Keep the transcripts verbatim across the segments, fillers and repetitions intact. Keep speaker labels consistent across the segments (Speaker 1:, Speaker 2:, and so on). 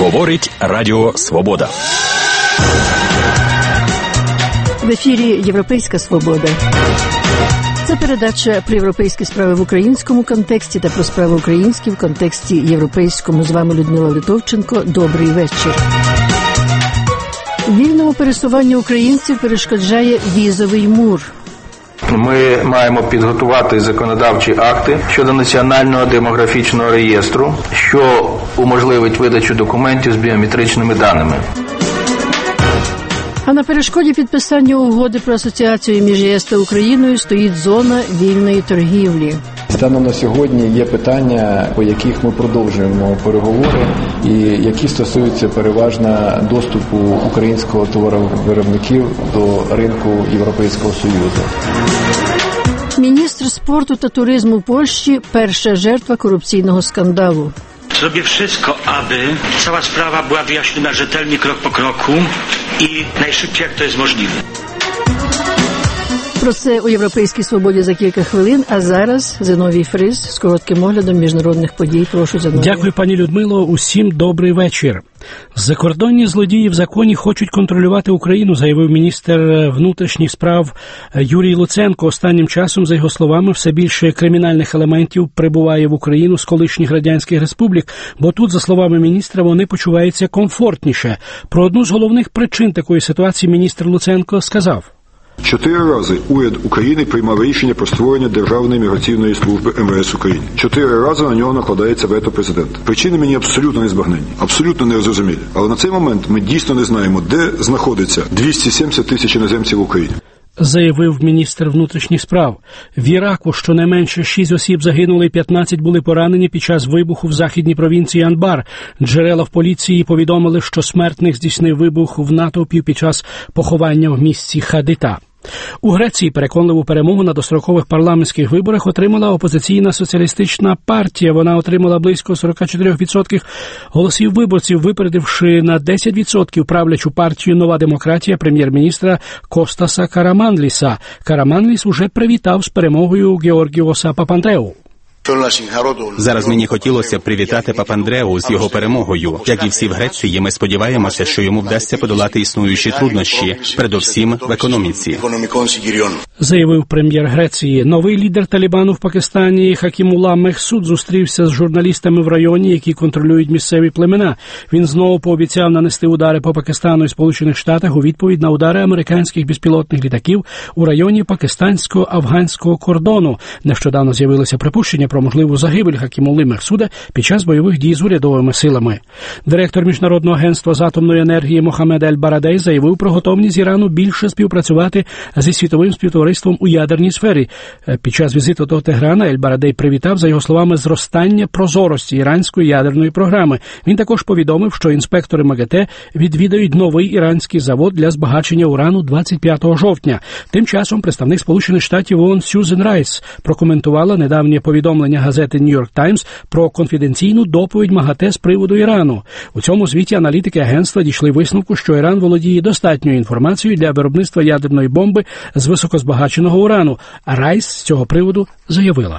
Speaker 1: Говорить Радіо Свобода.
Speaker 2: В ефірі «Європейська свобода». Це передача про європейські справи в українському контексті та про справи українські в контексті європейському. З вами Людмила Литовченко. Добрий вечір. Вільному пересуванню українців перешкоджає візовий мур.
Speaker 3: Ми маємо підготувати законодавчі акти щодо національного демографічного реєстру, що уможливить видачу документів з біометричними даними.
Speaker 2: А на перешкоді підписання угоди про асоціацію між ЄС та Україною стоїть зона вільної торгівлі.
Speaker 4: Станом на сьогодні є питання, по яких ми продовжуємо переговори, і які стосуються переважно доступу українського товаровиробників до ринку Європейського Союзу.
Speaker 2: Міністр спорту та туризму Польщі – перша жертва корупційного скандалу.
Speaker 5: Zrobię wszystko, aby cała sprawa była wyjaśniona rzetelnie, krok po kroku i najszybciej, jak to jest możliwe.
Speaker 2: Про це у «Європейській свободі» за кілька хвилин, а зараз Зиновій Фрис з коротким оглядом міжнародних подій. Прошу, Зиновій.
Speaker 6: Дякую, пані Людмило. Усім добрий вечір. Закордонні злодії в законі хочуть контролювати Україну, заявив міністр внутрішніх справ Юрій Луценко. Останнім часом, за його словами, все більше кримінальних елементів прибуває в Україну з колишніх радянських республік, бо тут, за словами міністра, вони почуваються комфортніше. Про одну з головних причин такої ситуації міністр Луценко сказав.
Speaker 7: Чотири рази уряд України приймав рішення про створення Державної міграційної служби ем ве ес України. Чотири рази на нього накладається вето президента. Причини мені абсолютно незбагненні, абсолютно незрозумілі. Але на цей момент ми дійсно не знаємо, де знаходиться двісті сімдесят тисяч іноземців в Україні.
Speaker 6: Заявив міністр внутрішніх справ. В Іраку щонайменше шість осіб загинули, п'ятнадцять були поранені під час вибуху в західній провінції Анбар. Джерела в поліції повідомили, що смертник здійснив вибух в натовпі під час поховання в місті Хадита. У Греції переконливу перемогу на дострокових парламентських виборах отримала опозиційна соціалістична партія. Вона отримала близько сорок чотири відсотки голосів виборців, випередивши на десять відсотків правлячу партію «Нова демократія» прем'єр-міністра Костаса Караманліса. Караманліс уже привітав з перемогою Георгіоса Папандреу.
Speaker 8: Зараз мені хотілося привітати Папандреу з його перемогою. Як і всі в Греції, ми сподіваємося, що йому вдасться подолати існуючі труднощі, передовсім в економіці.
Speaker 6: Заявив прем'єр Греції. Новий лідер Талібану в Пакистані Хакімулла Мехсуд зустрівся з журналістами в районі, які контролюють місцеві племена. Він знову пообіцяв нанести удари по Пакистану і Сполучених Штатах у відповідь на удари американських безпілотних літаків у районі пакистансько-афганського кордону. Нещодавно з'явилося припущення про можливу загибель Хакімулли Мехсуда під час бойових дій з урядовими силами. Директор Міжнародного агентства з атомної енергії Мохаммед Ель-Барадей заявив про готовність Ірану більше співпрацювати зі світовим співтовариством у ядерній сфері. Під час візиту до Теграна Ель-Барадей привітав, за його словами, зростання прозорості іранської ядерної програми. Він також повідомив, що інспектори МАГАТЕ відвідають новий іранський завод для збагачення урану двадцять п'ятого жовтня. Тим часом представник Сполучених Штатів ООН Сюзен Райс прокоментувала недавнє повідомлення газети «Нью-Йорк Таймс» про конфіденційну доповідь МАГАТЕ з приводу Ірану. У цьому звіті аналітики агентства дійшли висновку, що Іран володіє достатньою інформацією для виробництва ядерної бомби з високозбагаченого урану. А Райс з цього приводу заявила.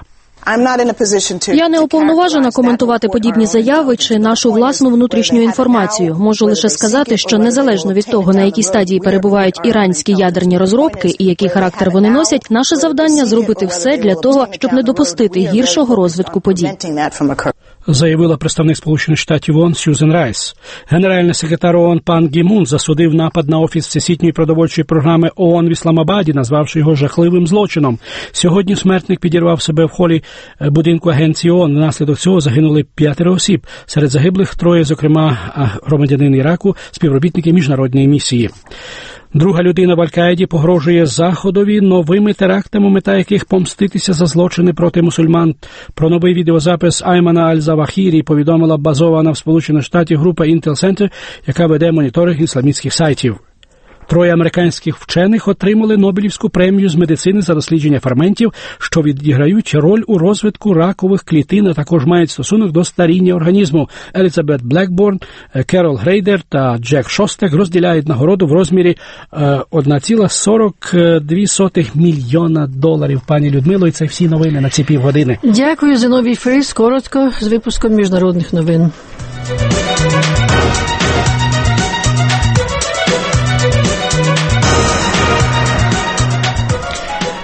Speaker 9: Я не уповноважена коментувати подібні заяви чи нашу власну внутрішню інформацію. Можу лише сказати, що незалежно від того, на якій стадії перебувають іранські ядерні розробки і який характер вони носять, наше завдання – зробити все для того, щоб не допустити гіршого розвитку подій.
Speaker 6: Заявила представник Сполучених Штатів ООН Сюзен Райс. Генеральний секретар ООН пан Гі Мун засудив напад на офіс Всесвітньої продовольчої програми ООН в Ісламабаді, назвавши його жахливим злочином. Сьогодні смертник підірвав себе в холі будинку агенції ООН. Внаслідок цього загинули п'ятеро осіб. Серед загиблих троє, зокрема, громадянин Іраку, співробітники міжнародної місії. Друга людина в Аль-Каїді погрожує Заходові новими терактами, мета яких помститися за злочини проти мусульман. Про новий відеозапис Аймана Аль-Завахірі повідомила базована в Сполучених Штатах група Intel Center, яка веде моніторинг ісламістських сайтів. Троє американських вчених отримали Нобелівську премію з медицини за дослідження ферментів, що відіграють роль у розвитку ракових клітин, а також мають стосунок до старіння організму. Елізабет Блекборн, Керол Грейдер та Джек Шостек розділяють нагороду в розмірі один цілих сорок дві сотих мільйона доларів. Пані Людмило, і це всі новини на ці півгодини.
Speaker 2: Дякую, Зиновій Фрис. Коротко з випуском міжнародних новин.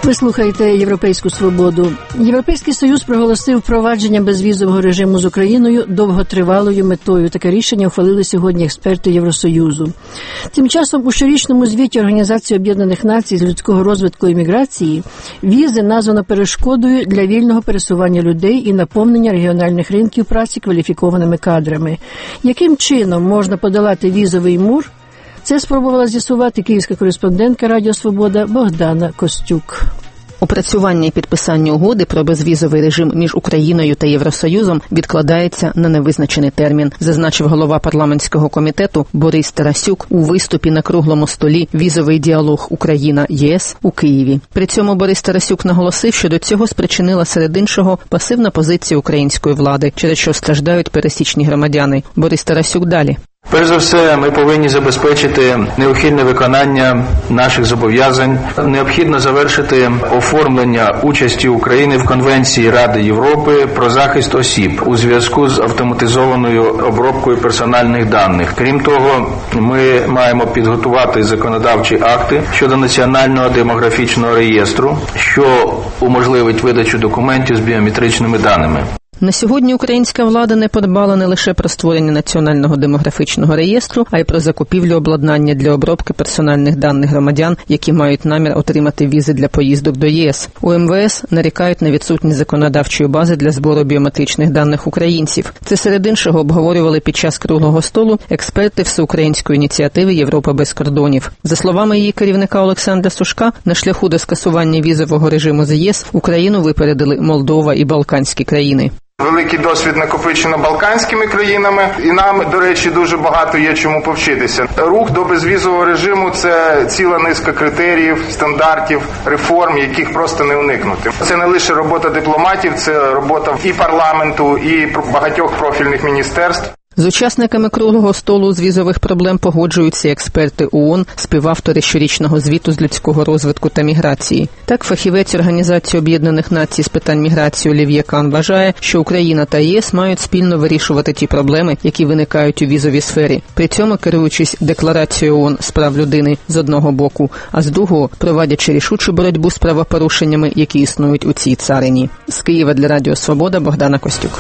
Speaker 2: Ви слухаєте «Європейську свободу». Європейський Союз проголосив впровадження безвізового режиму з Україною довготривалою метою. Таке рішення ухвалили сьогодні експерти Євросоюзу. Тим часом у щорічному звіті Організації Об'єднаних Націй з людського розвитку і міграції візи названо перешкодою для вільного пересування людей і наповнення регіональних ринків праці кваліфікованими кадрами. Яким чином можна подолати візовий мур? Це спробувала з'ясувати київська кореспондентка Радіо Свобода Богдана Костюк.
Speaker 10: Опрацювання і підписання угоди про безвізовий режим між Україною та Євросоюзом відкладається на невизначений термін, зазначив голова парламентського комітету Борис Тарасюк у виступі на круглому столі «Візовий діалог Україна-ЄС» у Києві. При цьому Борис Тарасюк наголосив, що до цього спричинила серед іншого пасивна позиція української влади, через що страждають пересічні громадяни. Борис Тарасюк далі.
Speaker 3: Перш за все, ми повинні забезпечити неухильне виконання наших зобов'язань. Необхідно завершити оформлення участі України в Конвенції Ради Європи про захист осіб у зв'язку з автоматизованою обробкою персональних даних. Крім того, ми маємо підготувати законодавчі акти щодо національного демографічного реєстру, що уможливить видачу документів з біометричними даними.
Speaker 10: На сьогодні українська влада не подбала не лише про створення національного демографічного реєстру, а й про закупівлю обладнання для обробки персональних даних громадян, які мають намір отримати візи для поїздок до ЄС. У ем ве ес нарікають на відсутність законодавчої бази для збору біометричних даних українців. Це серед іншого обговорювали під час круглого столу експерти всеукраїнської ініціативи «Європа без кордонів». За словами її керівника Олександра Сушка, на шляху до скасування візового режиму з ЄС Україну випередили Молдова і Балканські країни.
Speaker 11: Великий досвід накопичено балканськими країнами, і нам, до речі, дуже багато є чому повчитися. Рух до безвізового режиму – це ціла низка критеріїв, стандартів, реформ, яких просто не уникнути. Це не лише робота дипломатів, це робота і парламенту, і багатьох профільних міністерств.
Speaker 10: З учасниками круглого столу з візових проблем погоджуються експерти ООН, співавтори щорічного звіту з людського розвитку та міграції. Так, фахівець Організації Об'єднаних Націй з питань міграції Олів'є Кан вважає, що Україна та ЄС мають спільно вирішувати ті проблеми, які виникають у візовій сфері. При цьому керуючись Декларацією ООН з прав людини з одного боку, а з другого проводячи рішучу боротьбу з правопорушеннями, які існують у цій царині. З Києва для Радіо Свобода Богдана Костюк.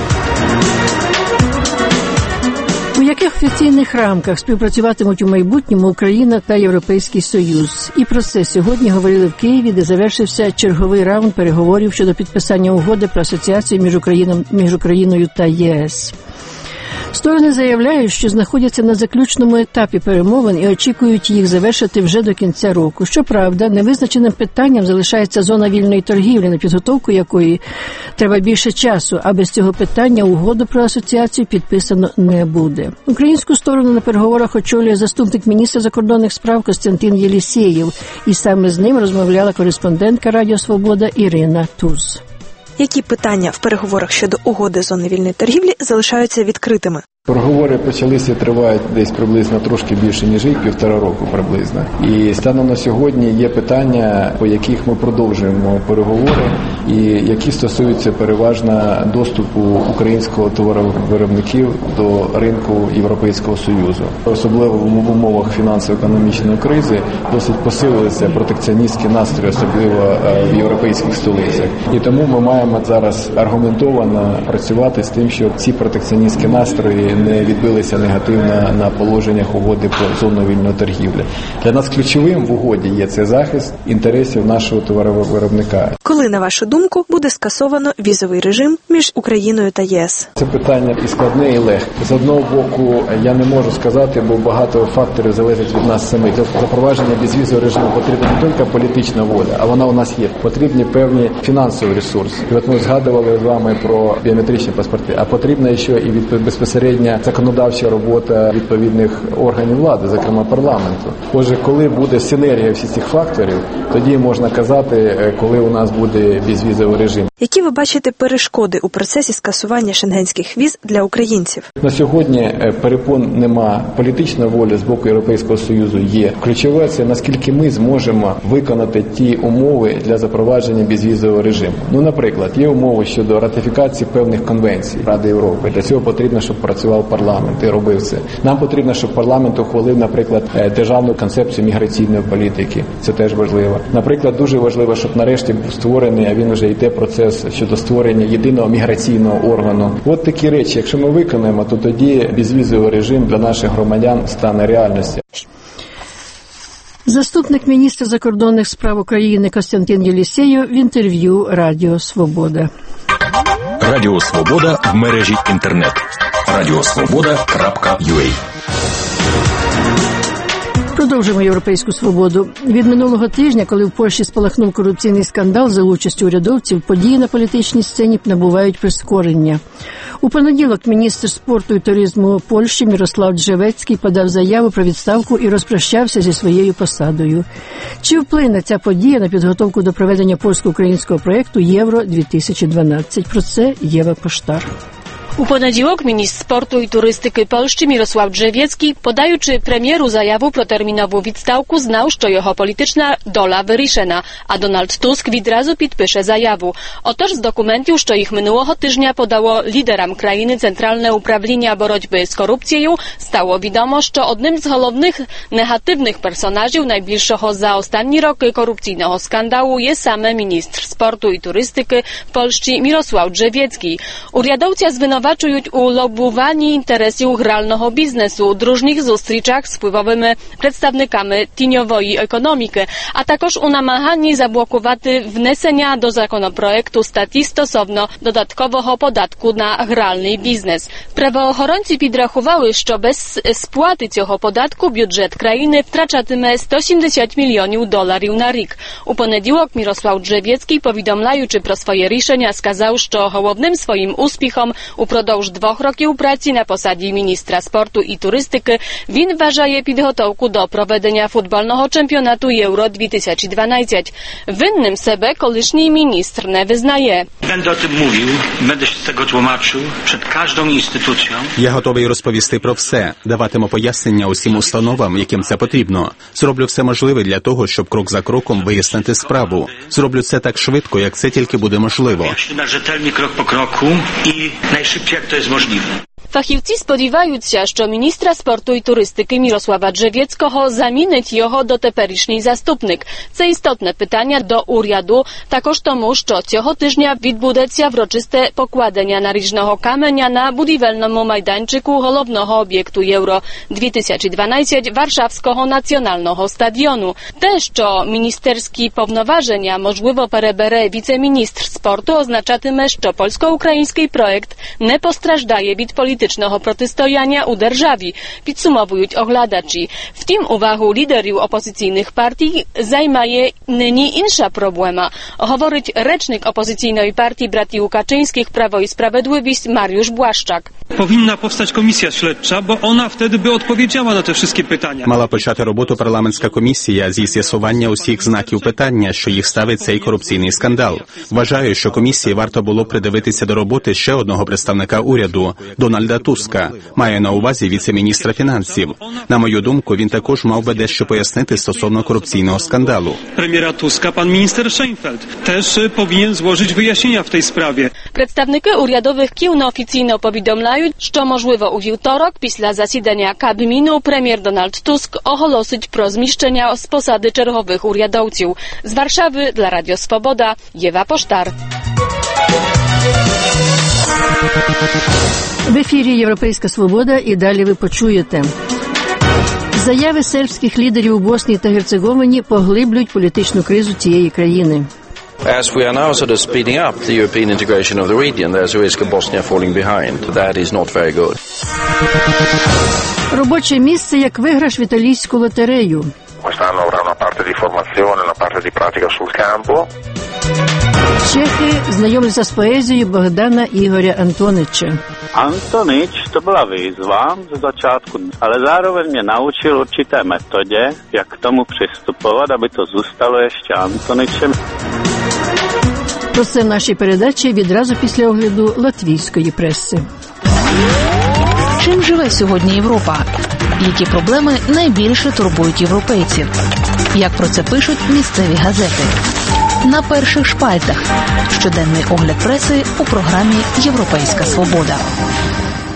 Speaker 2: У яких офіційних рамках співпрацюватимуть у майбутньому Україна та Європейський Союз? І про це сьогодні говорили в Києві, де завершився черговий раунд переговорів щодо підписання угоди про асоціацію між Україною, між Україною та ЄС. Сторони заявляють, що знаходяться на заключному етапі перемовин і очікують їх завершити вже до кінця року. Щоправда, невизначеним питанням залишається зона вільної торгівлі, на підготовку якої треба більше часу, а без цього питання угоду про асоціацію підписано не буде. Українську сторону на переговорах очолює заступник міністра закордонних справ Костянтин Єлісєєв, і саме з ним розмовляла кореспондентка Радіо Свобода Ірина Туз.
Speaker 12: Які питання в переговорах щодо угоди зони вільної торгівлі залишаються відкритими?
Speaker 4: Переговори почалися і тривають десь приблизно трошки більше, ніж рік, півтора року приблизно. І станом на сьогодні є питання, по яких ми продовжуємо переговори, і які стосуються переважно доступу українського товаровиробників до ринку Європейського Союзу. Особливо в умовах фінансово-економічної кризи досить посилилися протекціоністські настрої, особливо в європейських столицях. І тому ми маємо зараз аргументовано працювати з тим, щоб ці протекціоністські настрої не відбилися негативно на положеннях угоди про зону вільної торгівлі. Для нас ключовим в угоді є цей захист інтересів нашого товаровиробника.
Speaker 12: Коли, на вашу думку, буде скасовано візовий режим між Україною та ЄС?
Speaker 4: Це питання і складне, і легке. З одного боку, я не можу сказати, бо багато факторів залежить від нас самих. Для запровадження безвізового режиму потрібна не тільки політична воля, а вона у нас є. Потрібні певні фінансові ресурси. І от ми згадували з вами про біометричні паспорти, а потрібна ще і від безпосередньо законодавча робота відповідних органів влади, зокрема парламенту. Отже, коли буде синергія всіх цих факторів, тоді можна казати, коли у нас буде безвізовий режим.
Speaker 12: Які ви бачите перешкоди у процесі скасування шенгенських віз для українців?
Speaker 4: На сьогодні перепон нема. Політична воля з боку Європейського Союзу є. Ключове – це наскільки ми зможемо виконати ті умови для запровадження безвізового режиму. Ну, наприклад, є умови щодо ратифікації певних конвенцій Ради Європи. Для цього потрібно, щоб працювати працював парламент і робив це. Нам потрібно, щоб парламент ухвалив, наприклад, державну концепцію міграційної політики. Це теж важливо. Наприклад, дуже важливо, щоб нарешті був створений, а він вже йде процес щодо створення єдиного міграційного органу. От такі речі, якщо ми виконаємо, то тоді безвізовий режим для наших громадян стане реальністю.
Speaker 2: Заступник міністра закордонних справ України Костянтин Єлісєєв в інтерв'ю Радіо Свобода.
Speaker 1: Радіо Свобода в мережі інтернет. радіосвобода крапка ю а.
Speaker 2: Продовжуємо «Європейську свободу». Від минулого тижня, коли в Польщі спалахнув корупційний скандал за участю урядовців, події на політичній сцені набувають прискорення. У понеділок міністр спорту і туризму Польщі Мірослав Джевецький подав заяву про відставку і розпрощався зі своєю посадою. Чи вплине ця подія на підготовку до проведення польсько-українського проєкту Євро-дві тисячі дванадцять? Про це Єва Поштар.
Speaker 13: U poniedziałek ministr sportu i turystyki Polski Mirosław Drzewiecki, podajući premieru zajawu pro terminową відставку, znał, що його політична доля вирішена, а Donald Tusk відразу підпише заяву. Отож, з документів, що їх минулого тижня подало лідерам країни Центральне управління боротьби з корупцією, стало відомо, що одним з головних негативних персонажів найбільшого за останні роки корупційного скандалу є саме міністр спорту і туристики Polski Mirosław Drzewiecki. Урядовця звинувачують у лобуванні інтересів грального бізнесу, у дружніх зустрічах з впливовими представниками тіньової економіки, а також у намаганні заблокувати внесення до законопроекту статті стосовно додаткового податку на гральний бізнес. Правоохоронці підрахували, що без сплати цього податку бюджет країни втрачатиме сто сімдесят мільйонів доларів на рік. У понеділок Mirosław Drzewiecki, повідомляючи про своє рішення, сказав, що головним своїм успіхом упродовж двох років праці на посаді міністра спорту і туристики він вважає підготовку до проведення футбольного чемпіонату Євро-дві тисячі дванадцять. Винним себе колишній міністр не визнає.
Speaker 5: Będę o tym mówił, będę się z tego tłumaczył przed każdą instytucją.
Speaker 8: Я готовий розповісти про все, даватиму пояснення усім установам, яким це потрібно. Зроблю все можливе для того, щоб крок за кроком вияснити справу. Зроблю це так швидко, як це тільки буде можливо.
Speaker 5: Rzetelnie krok po kroku i najszybciej jak to jest możliwe.
Speaker 13: Фахівці сподіваються, що міністра спорту і туристики Мірослава Джевєцького замінить його дотеперішній заступник. Це істотне питання до уряду, також тому, що цього тижня відбудеться врочисте покладення наріжного каменя на будівельному майданчику головного об'єкту Євро-дві тисячі дванадцять Warszawskiego Nacjonalnego Stadionu. Те, що міністерські повноваження, можливо, перебере віце-міністр спорту, означатиме, що польсько-український проект не постраждає від політичного протистояння у державі, підсумовують оглядачі. Втім, увагу лідерів опозиційних партій займає нині інша проблема, говорить речник опозиційної партії братів Kaczyńskich Prawo i Sprawiedliwość Mariusz Błaszczak.
Speaker 14: Powinna powstać komisja śledcza, bo ona wtedy by odpowiedziała na te wszystkie pytania.
Speaker 8: Мала почати роботу парламентська комісія зі з'ясування усіх знаків питання, що їх ставить цей корупційний скандал. Вважаю, що комісії варто було придивитися до роботи ще одного представника уряду – Дональда Туска. Маю на увазі віце-міністра фінансів. На мою думку, він також мав би дещо пояснити стосовно корупційного скандалу.
Speaker 14: Прем'єра Туска, пан міністр Шейнфельд, теж повинен зложити вияснення в цій справі.
Speaker 13: Представники урядових кіл неофіційно повідомляють, що, можливо, у вівторок, після засідання Кабміну, прем'єр Дональд Туск оголосить про зміщення з посади чергових урядовців. З Варшави для Радіо Свобода Єва Поштар.
Speaker 2: В ефірі «Європейська свобода» і далі ви почуєте. Заяви сербських лідерів у Боснії та Герцеговині поглиблюють політичну кризу цієї країни.
Speaker 15: As we are now sort of speeding up the European integration of the region, there's a risk of Bosnia falling behind. That is not very good.
Speaker 2: Робоче місце як виграш в італійську лотерею.
Speaker 11: Quest'anno avrà una parte di formazione, una parte di pratica sul campo.
Speaker 2: Чехи знайомляться з поезією Богдана Ігоря Антонича.
Speaker 16: Antonič to byla výzva ze začátku, ale zároveň mě naučil určité metodě, jak k tomu přistupovat, aby to zůstalo ještě Antoničem.
Speaker 2: Про це в нашій передачі відразу після огляду латвійської преси.
Speaker 17: Чим живе сьогодні Європа? Які проблеми найбільше турбують європейців? Як про це пишуть місцеві газети? На перших шпальтах. Щоденний огляд преси у програмі «Європейська свобода».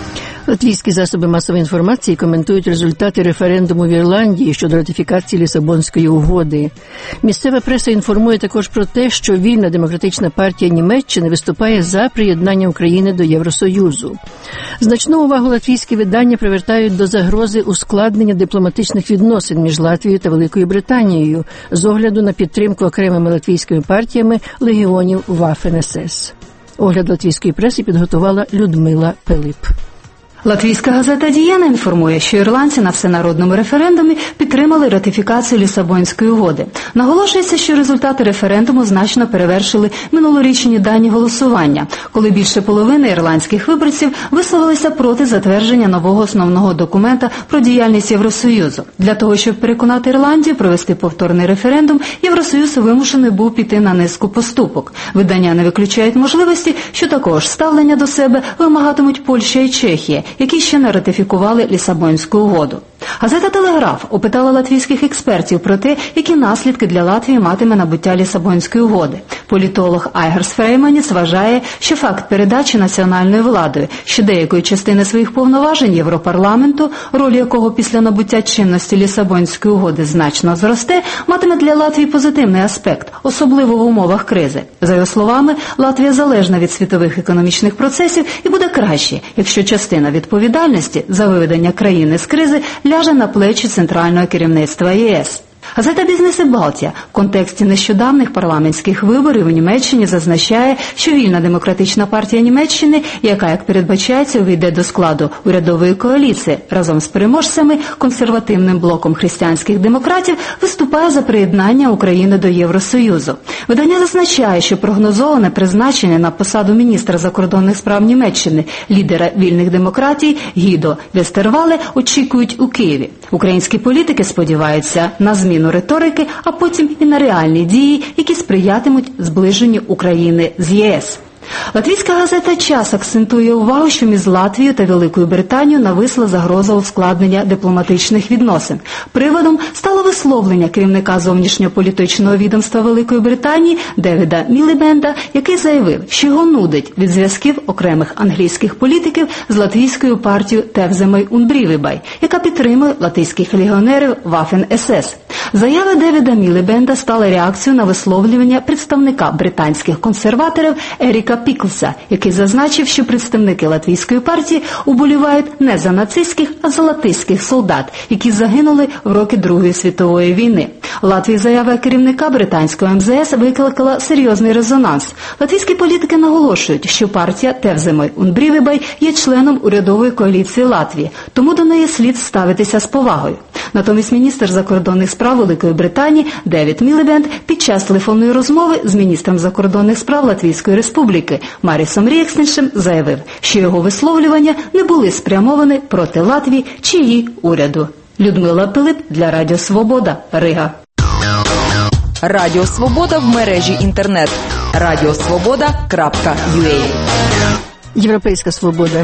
Speaker 2: Латвійські засоби масової інформації коментують результати референдуму в Ірландії щодо ратифікації Лісабонської угоди. Місцева преса інформує також про те, що Вільна демократична партія Німеччини виступає за приєднання України до Євросоюзу. Значну увагу латвійські видання привертають до загрози ускладнення дипломатичних відносин між Латвією та Великою Британією з огляду на підтримку окремими латвійськими партіями легіонів Waffen-ес ес. Огляд латвійської преси підготувала Людмила Пилип.
Speaker 18: Латвійська газета «Дієна» інформує, що ірландці на всенародному референдумі підтримали ратифікацію Лісабонської угоди. Наголошується, що результати референдуму значно перевершили минулорічні дані голосування, коли більше половини ірландських виборців висловилися проти затвердження нового основного документа про діяльність Євросоюзу. Для того, щоб переконати Ірландію провести повторний референдум, Євросоюз вимушений був піти на низку поступок. Видання не виключають можливості, що такого ж ставлення до себе вимагатимуть Польща і Чехія, які ще не ратифікували Лісабонську угоду. Газета «Телеграф» опитала латвійських експертів про те, які наслідки для Латвії матиме набуття Лісабонської угоди. Політолог Айгарс Фрейманіс вважає, що факт передачі національною владою ще деякої частини своїх повноважень Європарламенту, роль якого після набуття чинності Лісабонської угоди значно зросте, матиме для Латвії позитивний аспект, особливо в умовах кризи. За його словами, Латвія залежна від світових економічних процесів і буде краще, якщо частина відповідальності за виведення країни з кризи ляже на плечі центрального керівництва ЄС. Газета «Бізнес і Балтія» в контексті нещодавних парламентських виборів у Німеччині зазначає, що Вільна демократична партія Німеччини, яка, як передбачається, увійде до складу урядової коаліції разом з переможцями, консервативним блоком християнських демократів, виступає за приєднання України до Євросоюзу. Видання зазначає, що прогнозоване призначення на посаду міністра закордонних справ Німеччини, лідера вільних демократій Гідо Вестервале, очікують у Києві. Українські політики сподіваються на зміну риторики, а потім і на реальні дії, які сприятимуть зближенню України з ЄС. Латвійська газета «Час» акцентує увагу, що між Латвією та Великою Британією нависла загроза ускладнення дипломатичних відносин. Приводом стало висловлення керівника зовнішньополітичного відомства Великої Британії Девіда Мілібенда, який заявив, що його нудить від зв'язків окремих англійських політиків з латвійською партією Тевземой Унбрівібай, яка підтримує латвійських легіонерів Waffen-ес ес. Заява Девіда Мілібенда стала реакцією на висловлювання представника британських консерваторів Еріка Піклса, який зазначив, що представники латвійської партії уболівають не за нацистських, а за латиських солдат, які загинули в роки Другої світової війни. Латвії заява керівника британського ем зе ес викликала серйозний резонанс. Латвійські політики наголошують, що партія Тевземой Унбрівібай є членом урядової коаліції Латвії, тому до неї слід ставитися з повагою. Натомість міністр закордонних справ Великої Британії Девід Мілібенд під час телефонної розмови з міністром закордонних справ Латвійської Республіки Марісом Рєкснішем заявив, що його висловлювання не були спрямовані проти Латвії чи її уряду. Людмила Пилип для Радіо Свобода, Рига.
Speaker 19: Радіо Свобода в мережі інтернет. радіосвобода крапка ю а.
Speaker 2: Європейська свобода.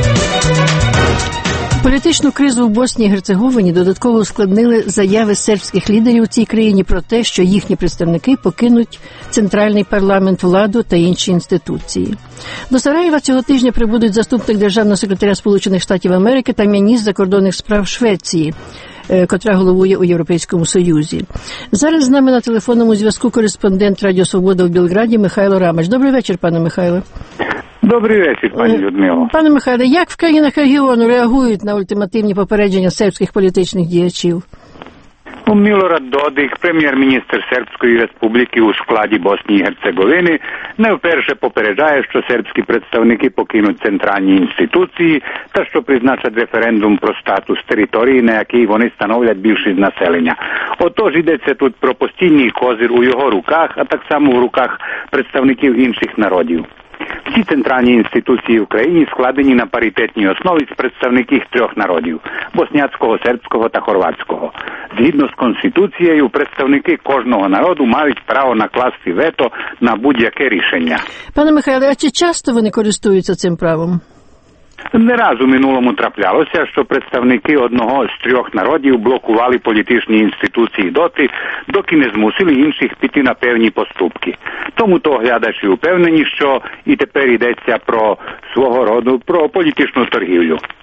Speaker 2: Політичну кризу в Боснії і Герцеговині додатково ускладнили заяви сербських лідерів у цій країні про те, що їхні представники покинуть центральний парламент, владу та інші інституції. До Сараєва цього тижня прибудуть заступник державного секретаря Сполучених Штатів Америки та міністр закордонних справ Швеції, котра головує у Європейському Союзі. Зараз з нами на телефонному зв'язку кореспондент Радіо Свобода в Білграді Михайло Рамач. Добрий вечір, пане Михайло.
Speaker 20: Добрий вечір, пані Людмило.
Speaker 2: Пане Михайле, як в країнах регіону реагують на ультимативні попередження сербських політичних діячів?
Speaker 20: Мілорад Додик, прем'єр-міністр Сербської Республіки у складі Боснії і Герцеговини, не вперше попереджає, що сербські представники покинуть центральні інституції та що призначать референдум про статус території, на якій вони становлять більшість населення. Отож, йдеться тут про постійний козир у його руках, а так само в руках представників інших народів. Всі центральні інституції в країні складені на паритетній основі з представників трьох народів – босняцького, сербського та хорватського. Згідно з Конституцією, представники кожного народу мають право накласти вето на будь-яке рішення.
Speaker 2: Пане Михайле, а чи часто вони користуються цим правом?
Speaker 20: Не раз у минулому траплялося, що представники одного з трьох народів блокували політичні інституції доти, доки не змусили інших піти на певні поступки. Тому то глядачі упевнені, що і тепер йдеться про свого роду, про політичну торгівлю.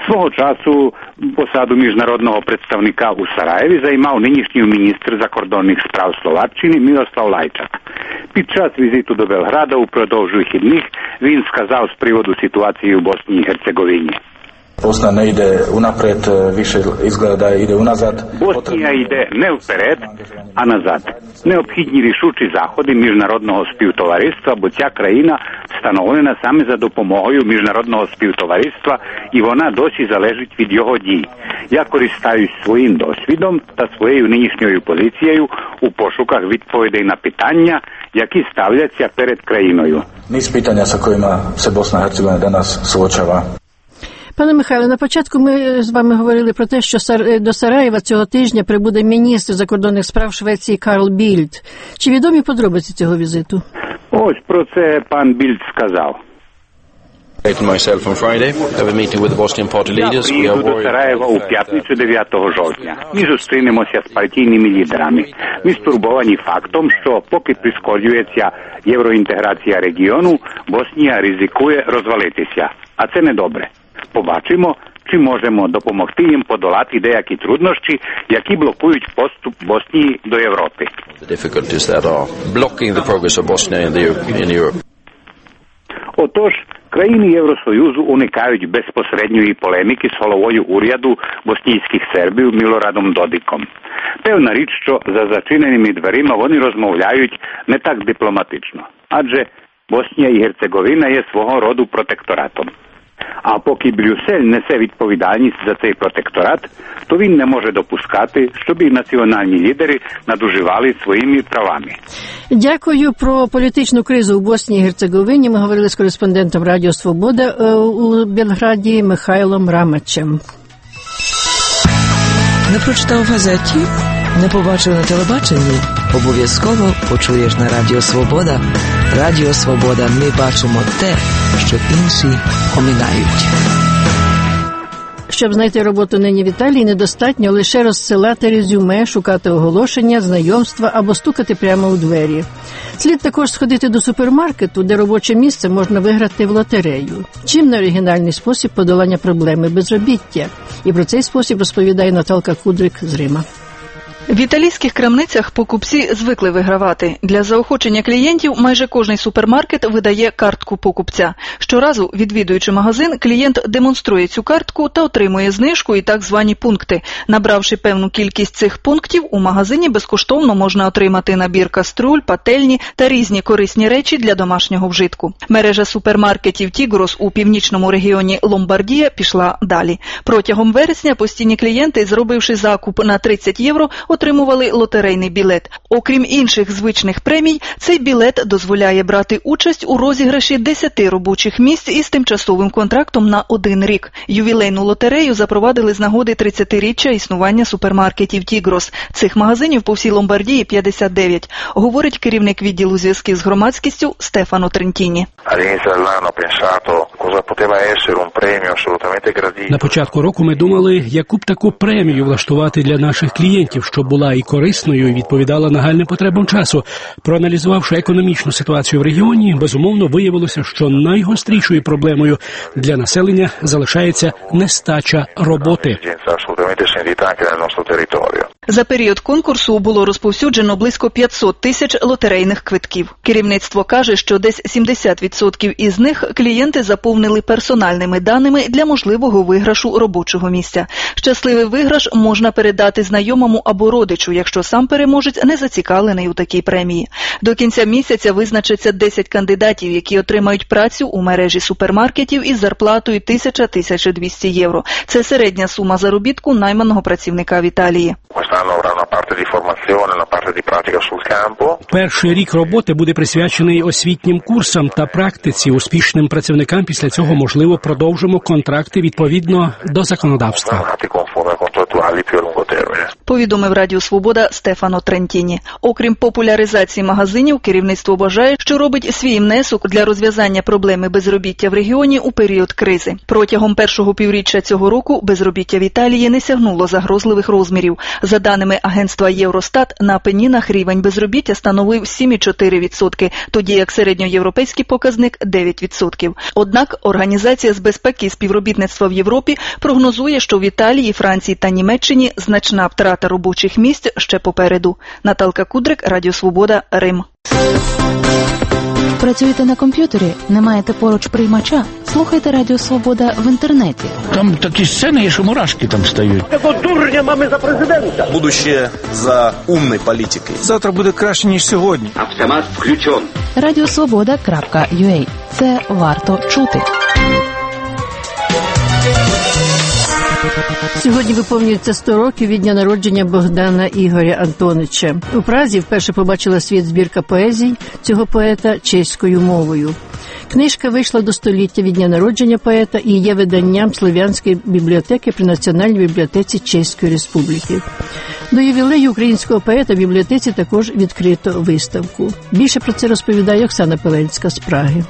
Speaker 20: Свого часу посаду міжнародного представника у Сараєві займав нинішній міністр закордонних справ Словаччини Мирослав Лайчак. Під час візиту до Белграда упродовж вихідних він сказав з приводу ситуації у Боснії і Герцеговині.
Speaker 21: Bosna ne ide unapred, više izgleda da ide unazad.
Speaker 20: Боснія йде не вперед, а назад. Необхідні рішучі заходи міжнародного співтовариства, бо ця країна встановлена саме за допомогою міжнародного співтовариства, і вона досі залежить від його дій. Я користаюсь своїм досвідом та своєю нинішньою позицією у пошуках відповідей на питання, які ставляться перед країною.
Speaker 21: Niz pitanja sa kojima se Bosna i Hercegovina danas suočava.
Speaker 2: Пане Михайле, на початку ми з вами говорили про те, що до Сараєва цього тижня прибуде міністр закордонних справ Швеції Карл Більд. Чи відомі подробиці цього візиту?
Speaker 20: Ось про це пан Більд сказав.
Speaker 15: Я
Speaker 20: приїду до Сараєва у п'ятницю дев'ятого жовтня. Ми зустрінемося з партійними лідерами. Ми стурбовані фактом, що поки прискорюється євроінтеграція регіону, Боснія ризикує розвалитися. А це недобре. Побачимо, чи можемо допомогти їм подолати деякі труднощі, які блокують поступ Боснії до Європи. Отож, країни Євросоюзу уникають безпосередньої полеміки з головою уряду боснійських сербів Мілорадом Додиком. Певна річ, що за зачиненими дверима вони розмовляють не так дипломатично, адже Боснія і Герцеговина є свого роду протекторатом. А поки Брюссель несе відповідальність за цей протекторат, то він не може допускати, щоб і національні лідери надуживали своїми правами.
Speaker 2: Дякую. Про політичну кризу у Боснії і Герцеговині ми говорили з кореспондентом Радіо Свобода у Белграді Михайлом Рамачем.
Speaker 22: Не прочитав в газеті? Не побачив на телебаченні? Обов'язково почуєш на Радіо Свобода. Радіо Свобода. Ми бачимо те, що інші оминають.
Speaker 2: Щоб знайти роботу нині в Італії, недостатньо лише розсилати резюме, шукати оголошення, знайомства або стукати прямо у двері. Слід також сходити до супермаркету, де робоче місце можна виграти в лотерею. Чим неоригінальний спосіб подолання проблеми безробіття? І про цей спосіб розповідає Наталка Кудрик з Рима.
Speaker 23: В італійських крамницях покупці звикли вигравати. Для заохочення клієнтів майже кожний супермаркет видає картку покупця. Щоразу, відвідуючи магазин, клієнт демонструє цю картку та отримує знижку і так звані пункти. Набравши певну кількість цих пунктів, у магазині безкоштовно можна отримати набір каструль, пательні та різні корисні речі для домашнього вжитку. Мережа супермаркетів «Тігрос» у північному регіоні Ломбардія пішла далі. Протягом вересня постійні клієнти, зробивши закуп на тридцять євро, отримували лотерейний білет. Окрім інших звичних премій, цей білет дозволяє брати участь у розіграші десяти робочих місць із тимчасовим контрактом на один рік. Ювілейну лотерею запровадили з нагоди тридцятиріччя існування супермаркетів «Тігрос». Цих магазинів по всій Ломбардії п'ятдесят дев'ять, говорить керівник відділу зв'язків з громадськістю Стефано Трентіні.
Speaker 6: На початку року ми думали, яку б таку премію влаштувати для наших клієнтів, щоб була і корисною, і відповідала нагальним потребам часу. Проаналізувавши економічну ситуацію в регіоні, безумовно виявилося, що найгострішою проблемою для населення залишається нестача роботи.
Speaker 23: За період конкурсу було розповсюджено близько п'ятсот тисяч лотерейних квитків. Керівництво каже, що десь сімдесят відсотків із них клієнти заповнили персональними даними для можливого виграшу робочого місця. Щасливий виграш можна передати знайомому або родичу, якщо сам переможець не зацікавлений у такій премії. До кінця місяця визначаться десять кандидатів, які отримають працю у мережі супермаркетів із зарплатою тисяча - тисяча двісті євро. Це середня сума заробітку найманого працівника в Італії.
Speaker 6: Перший рік роботи буде присвячений освітнім курсам та практиці. Успішним працівникам після цього, можливо, продовжимо контракти відповідно до законодавства.
Speaker 23: повідомив Радіо Свобода Стефано Трентіні. Окрім популяризації магазинів, керівництво вважає, що робить свій внесок для розв'язання проблеми безробіття в регіоні у період кризи. Протягом першого півріччя цього року безробіття в Італії не сягнуло загрозливих розмірів. За даними агентства Євростат, на Апенінах рівень безробіття становив сім цілих чотири десятих відсотка, тоді як середньоєвропейський показник – дев'ять відсотків. Однак Організація з безпеки і співробітництва в Європі прогнозує, що в Італії, Франції та Німеччині значна втрата робочих місць ще попереду. Наталка Кудрик, Радіо Свобода, Рим.
Speaker 17: Працюєте на комп'ютері? Не маєте поруч приймача? Слухайте Радіо Свобода в інтернеті.
Speaker 3: Там такі сцени є, що мурашки там стають.
Speaker 7: Якого дурня мами за президента?
Speaker 9: Будущее за умной політикою.
Speaker 3: Завтра буде краще, ніж сьогодні.
Speaker 7: Автомат включен.
Speaker 17: радіосвобода крапка ю а. Це варто чути.
Speaker 2: Сьогодні виповнюється сто років від дня народження Богдана Ігоря Антонича. У Празі вперше побачила світ збірка поезій цього поета чеською мовою. Книжка вийшла до століття від дня народження поета і є виданням Слов'янської бібліотеки при Національній бібліотеці Чеської Республіки. До ювілею українського поета в бібліотеці також відкрито виставку. Більше про це розповідає Оксана Пеленська з Праги.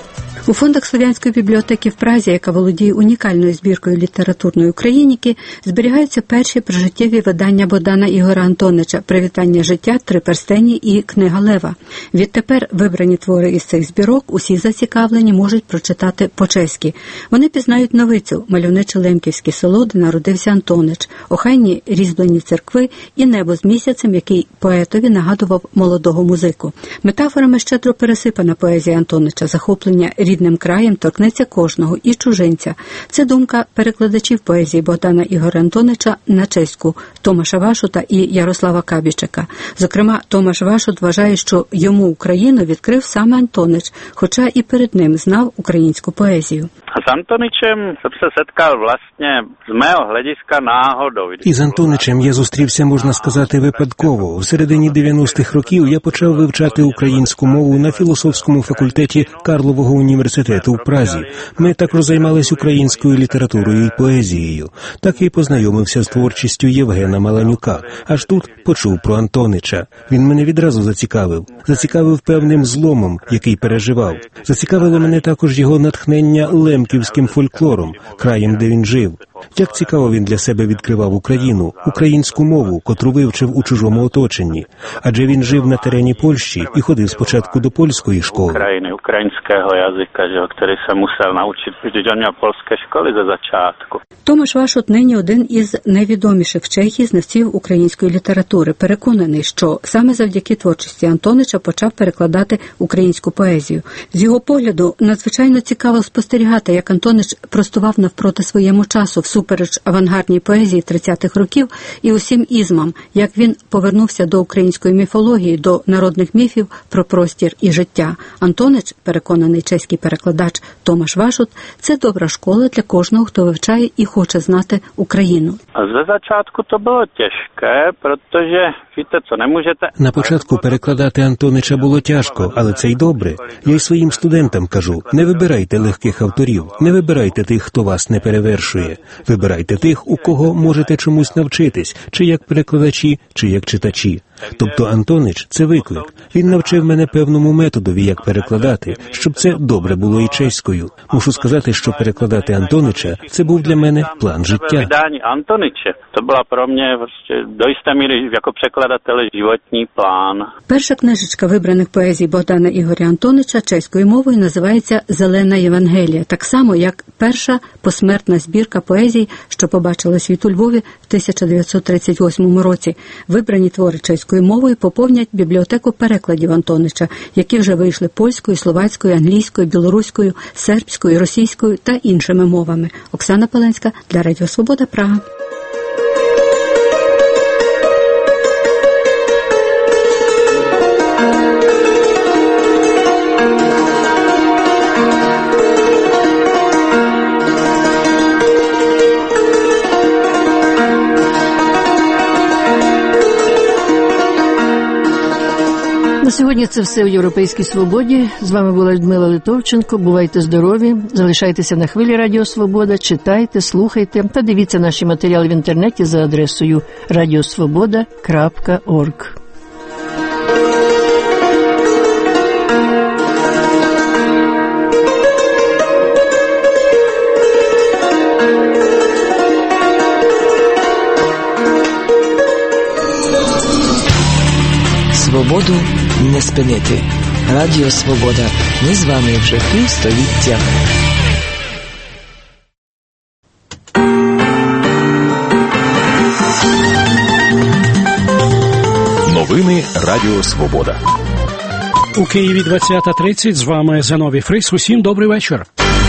Speaker 24: У фондах Слов'янської бібліотеки в Празі, яка володіє унікальною збіркою літературної україніки, зберігаються перші прожиттєві видання Богдана Ігоря Антонича «Привітання життя», «Три перстені» і «Книга Лева». Відтепер вибрані твори із цих збірок усі зацікавлені можуть прочитати по-чеськи. Вони пізнають новицю, мальовниче Лемківське село, де народився Антонич, охайні різьблені церкви і небо з місяцем, який поетові нагадував молодого музику. Метафорами щедро пересипана поезія Антонича, захоплення рідним краєм торкнеться кожного, і чужинця. Це думка перекладачів поезії Богдана Ігоря Антонича на чеську Томаша Вашута і Ярослава Кабічика. Зокрема, Томаш Вашут вважає, що йому Україну відкрив саме Антонич, хоча і перед ним знав українську поезію.
Speaker 16: З Антоничем се setkal vlastně z mého hlediska náhodou.
Speaker 25: Із Антоничем я зустрівся, можна сказати, випадково. В середині дев'яностих років я почав вивчати українську мову на філософському факультеті Карлового університету в Празі. Ми також займалися українською літературою і поезією. Так і познайомився з творчістю Євгена Маланюка. Аж тут почув про Антонича. Він мене відразу зацікавив. Зацікавив певним зломом, який переживав. Зацікавило мене також його натхнення лемківським фольклором, краєм, де він жив. Як цікаво він для себе відкривав Україну, українську мову, котру вивчив у чужому оточенні. Адже він жив на терені Польщі і ходив спочатку до польської школи.
Speaker 16: України, українського язика, який се мусив навчити, він мав польські школи за початку.
Speaker 24: Томаш Вашут нині один із найвідоміших в Чехії знавців української літератури. Переконаний, що саме завдяки творчості Антонича почав перекладати українську поезію. З його погляду, надзвичайно цікаво спостерігати, як Антонич простував навпроти своєму часу всупереч авангардній поезії тридцятих років і усім ізмам, як він повернувся до української міфології, до народних міфів про простір і життя. Антонич, переконаний чеський перекладач Томаш Вашут, це добра школа для кожного, хто вивчає і хоче знати Україну.
Speaker 16: За початку то було тяжке, protože víte, co nemůžete.
Speaker 25: На початку перекладати Антонича було тяжко, але це й добре. Я й своїм студентам кажу: не вибирайте легких авторів, не вибирайте тих, хто вас не перевершує. Вибирайте тих, у кого можете чомусь навчитись, чи як перекладачі, чи як читачі. Тобто Антонич – це виклик. Він навчив мене певному методові, як перекладати, щоб це добре було і чеською. Мушу сказати, що перекладати Антонича – це був для мене план життя.
Speaker 16: Видання Антонича – це була про мене до істої міри, як перекладателя, животний план.
Speaker 24: Перша книжечка вибраних поезій Богдана Ігоря Антонича чеською мовою називається «Зелена Євангелія», так само, як перша посмертна збірка поезій, що побачила світ у Львові в тисяча дев'ятсот тридцять восьмому році. Вибрані твори чеською мовою поповнять бібліотеку перекладів Антонича, які вже вийшли польською, словацькою, англійською, білоруською, сербською, російською та іншими мовами. Оксана Пеленська для Радіо Свобода, Прага.
Speaker 2: Сьогодні це все у «Європейській свободі». З вами була Людмила Литовченко. Бувайте здорові, залишайтеся на хвилі Радіо Свобода, читайте, слухайте та дивіться наші матеріали в інтернеті за адресою радіосвобода крапка орг.
Speaker 22: Свободу не спинити. Радіо Свобода. Ми з вами вже півстоліття.
Speaker 1: Новини Радіо Свобода.
Speaker 6: У Києві двадцята тридцять. З вами Зиновій Фрис. Усім добрий вечір.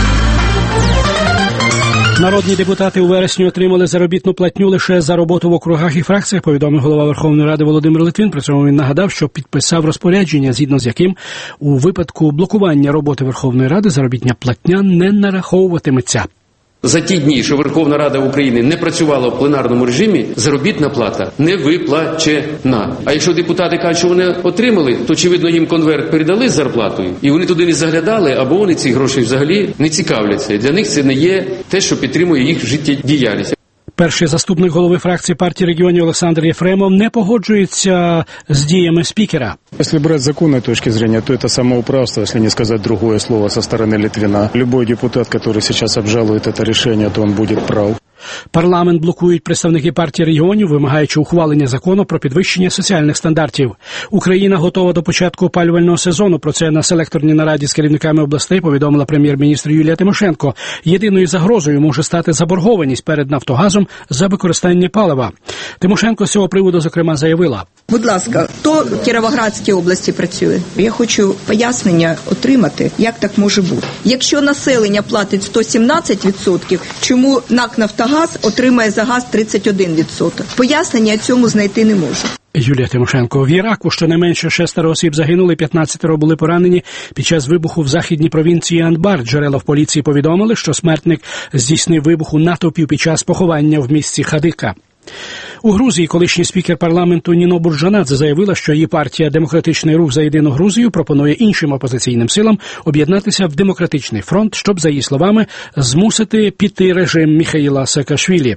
Speaker 6: Народні депутати у вересні отримали заробітну платню лише за роботу в округах і фракціях, повідомив голова Верховної Ради Володимир Литвин. При цьому він нагадав, що підписав розпорядження, згідно з яким у випадку блокування роботи Верховної Ради заробітна платня не нараховуватиметься.
Speaker 4: За ті дні, що Верховна Рада України не працювала в пленарному режимі, заробітна плата не виплачена. А якщо депутати кажуть, що вони отримали, то, очевидно, їм конверт передали з зарплатою, і вони туди не заглядали, або вони ці гроші взагалі не цікавляться. Для них це не є те, що підтримує їх життєдіяльність.
Speaker 6: Перший заступник голови фракції партії регіонів Олександр Єфремов не погоджується з діями спікера.
Speaker 5: Если брать с законной точки зрения, то это самоуправство, если не сказать другое слово со стороны Литвина. Любой депутат, который сейчас обжалует это решение, то он будет прав.
Speaker 6: Парламент блокують представники партії регіонів, вимагаючи ухвалення закону про підвищення соціальних стандартів. Україна готова до початку опалювального сезону. Про це на селекторній нараді з керівниками областей повідомила прем'єр-міністр Юлія Тимошенко. Єдиною загрозою може стати заборгованість перед «Нафтогазом» за використання палива. Тимошенко з цього приводу, зокрема, заявила:
Speaker 10: Будь ласка, хто в Кіровоградській області працює? Я хочу пояснення отримати, як так може бути. Якщо населення платить сто сімнадцять відсотків, чому НАК «Нафтогаз» отримає за газ тридцять один відсоток? Пояснення цьому знайти не можу.
Speaker 6: Юлія Тимошенко. В Іраку щонайменше шестеро осіб загинули, п'ятнадцятеро були поранені під час вибуху в західній провінції Анбар. Джерела в поліції повідомили, що смертник здійснив вибух у натовпі під час поховання в місті Хадика. У Грузії колишній спікер парламенту Ніно Бурджанадзе заявила, що її партія «Демократичний рух за єдину Грузію» пропонує іншим опозиційним силам об'єднатися в демократичний фронт, щоб, за її словами, змусити піти режим Міхаїла Саакашвілі.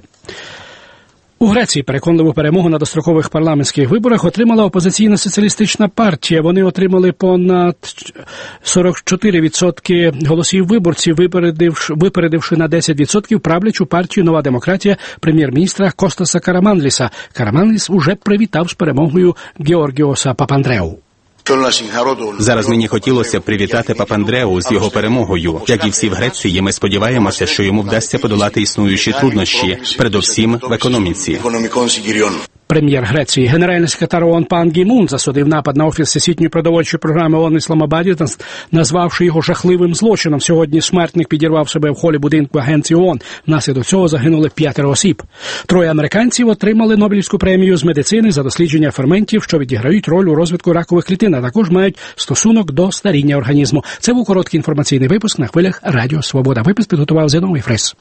Speaker 6: У Греції переконливу перемогу на дострокових парламентських виборах отримала опозиційна соціалістична партія. Вони отримали понад сорок чотири відсотки голосів виборців, випередивши, випередивши на десять відсотків правлячу партію «Нова демократія» прем'єр-міністра Костаса Караманліса. Караманліс уже привітав з перемогою Георгіоса Папандреу.
Speaker 8: Зараз мені хотілося привітати Папандреу з його перемогою. Як і всі в Греції, ми сподіваємося, що йому вдасться подолати існуючі труднощі, передовсім в економіці.
Speaker 6: Прем'єр Греції, генеральний секретар ООН Пан Гі Мун засудив напад на офіс Всесвітньої продовольчої програми ООН в Ісламабаді, назвавши його жахливим злочином. Сьогодні смертник підірвав себе в холі будинку агенції ООН. Внаслідок цього загинули п'ятеро осіб. Троє американців отримали Нобелівську премію з медицини за дослідження ферментів, що відіграють роль у розвитку ракових клітин, а також мають стосунок до старіння організму. Це був короткий інформаційний випуск на хвилях Радіо Свобода. Випуск підготував Зиновій Фрис.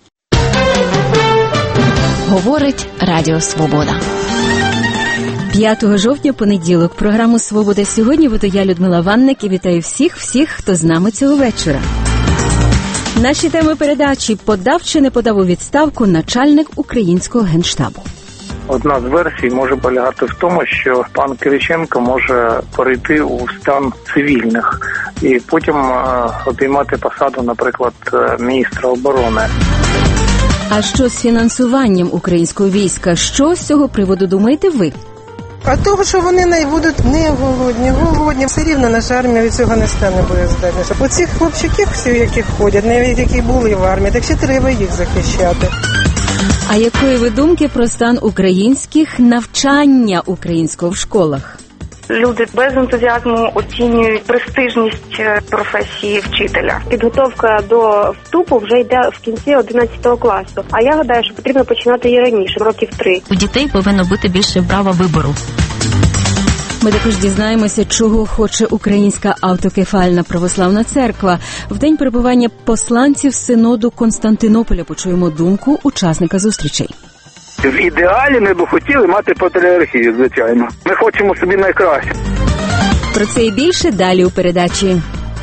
Speaker 17: Говорить Радіо Свобода.
Speaker 12: п'ятого жовтня, понеділок. Програму «Свобода сьогодні» веду я, Людмила Ванник, і вітаю всіх, всіх, хто з нами цього вечора. Наші теми передачі: подав чи не подав у відставку начальник українського генштабу.
Speaker 26: Одна з версій може полягати в тому, що пан Кириченко може перейти у стан цивільних і потім обіймати посаду, наприклад, міністра оборони.
Speaker 12: А що з фінансуванням українського війська? Що з цього приводу думаєте ви?
Speaker 27: А того, що вони не будуть не голодні, голодні, все рівно наша армія від цього не стане боєздатніша. Оцих хлопчиків, всі, які ходять, навіть які були в армії, так ще треба їх захищати.
Speaker 12: А якої ви думки про стан українських навчання українського в школах?
Speaker 28: Люди без ентузіазму оцінюють престижність професії вчителя.
Speaker 29: Підготовка до вступу вже йде в кінці одинадцятого класу. А я гадаю, що потрібно починати її раніше, років три.
Speaker 17: У дітей повинно бути більше права вибору.
Speaker 12: Ми також дізнаємося, чого хоче Українська автокефальна православна церква. В день перебування посланців синоду Константинополя почуємо думку учасника зустрічей.
Speaker 30: В ідеалі ми б хотіли мати патріархію, звичайно. Ми хочемо собі найкраще.
Speaker 12: Про це і більше далі у передачі.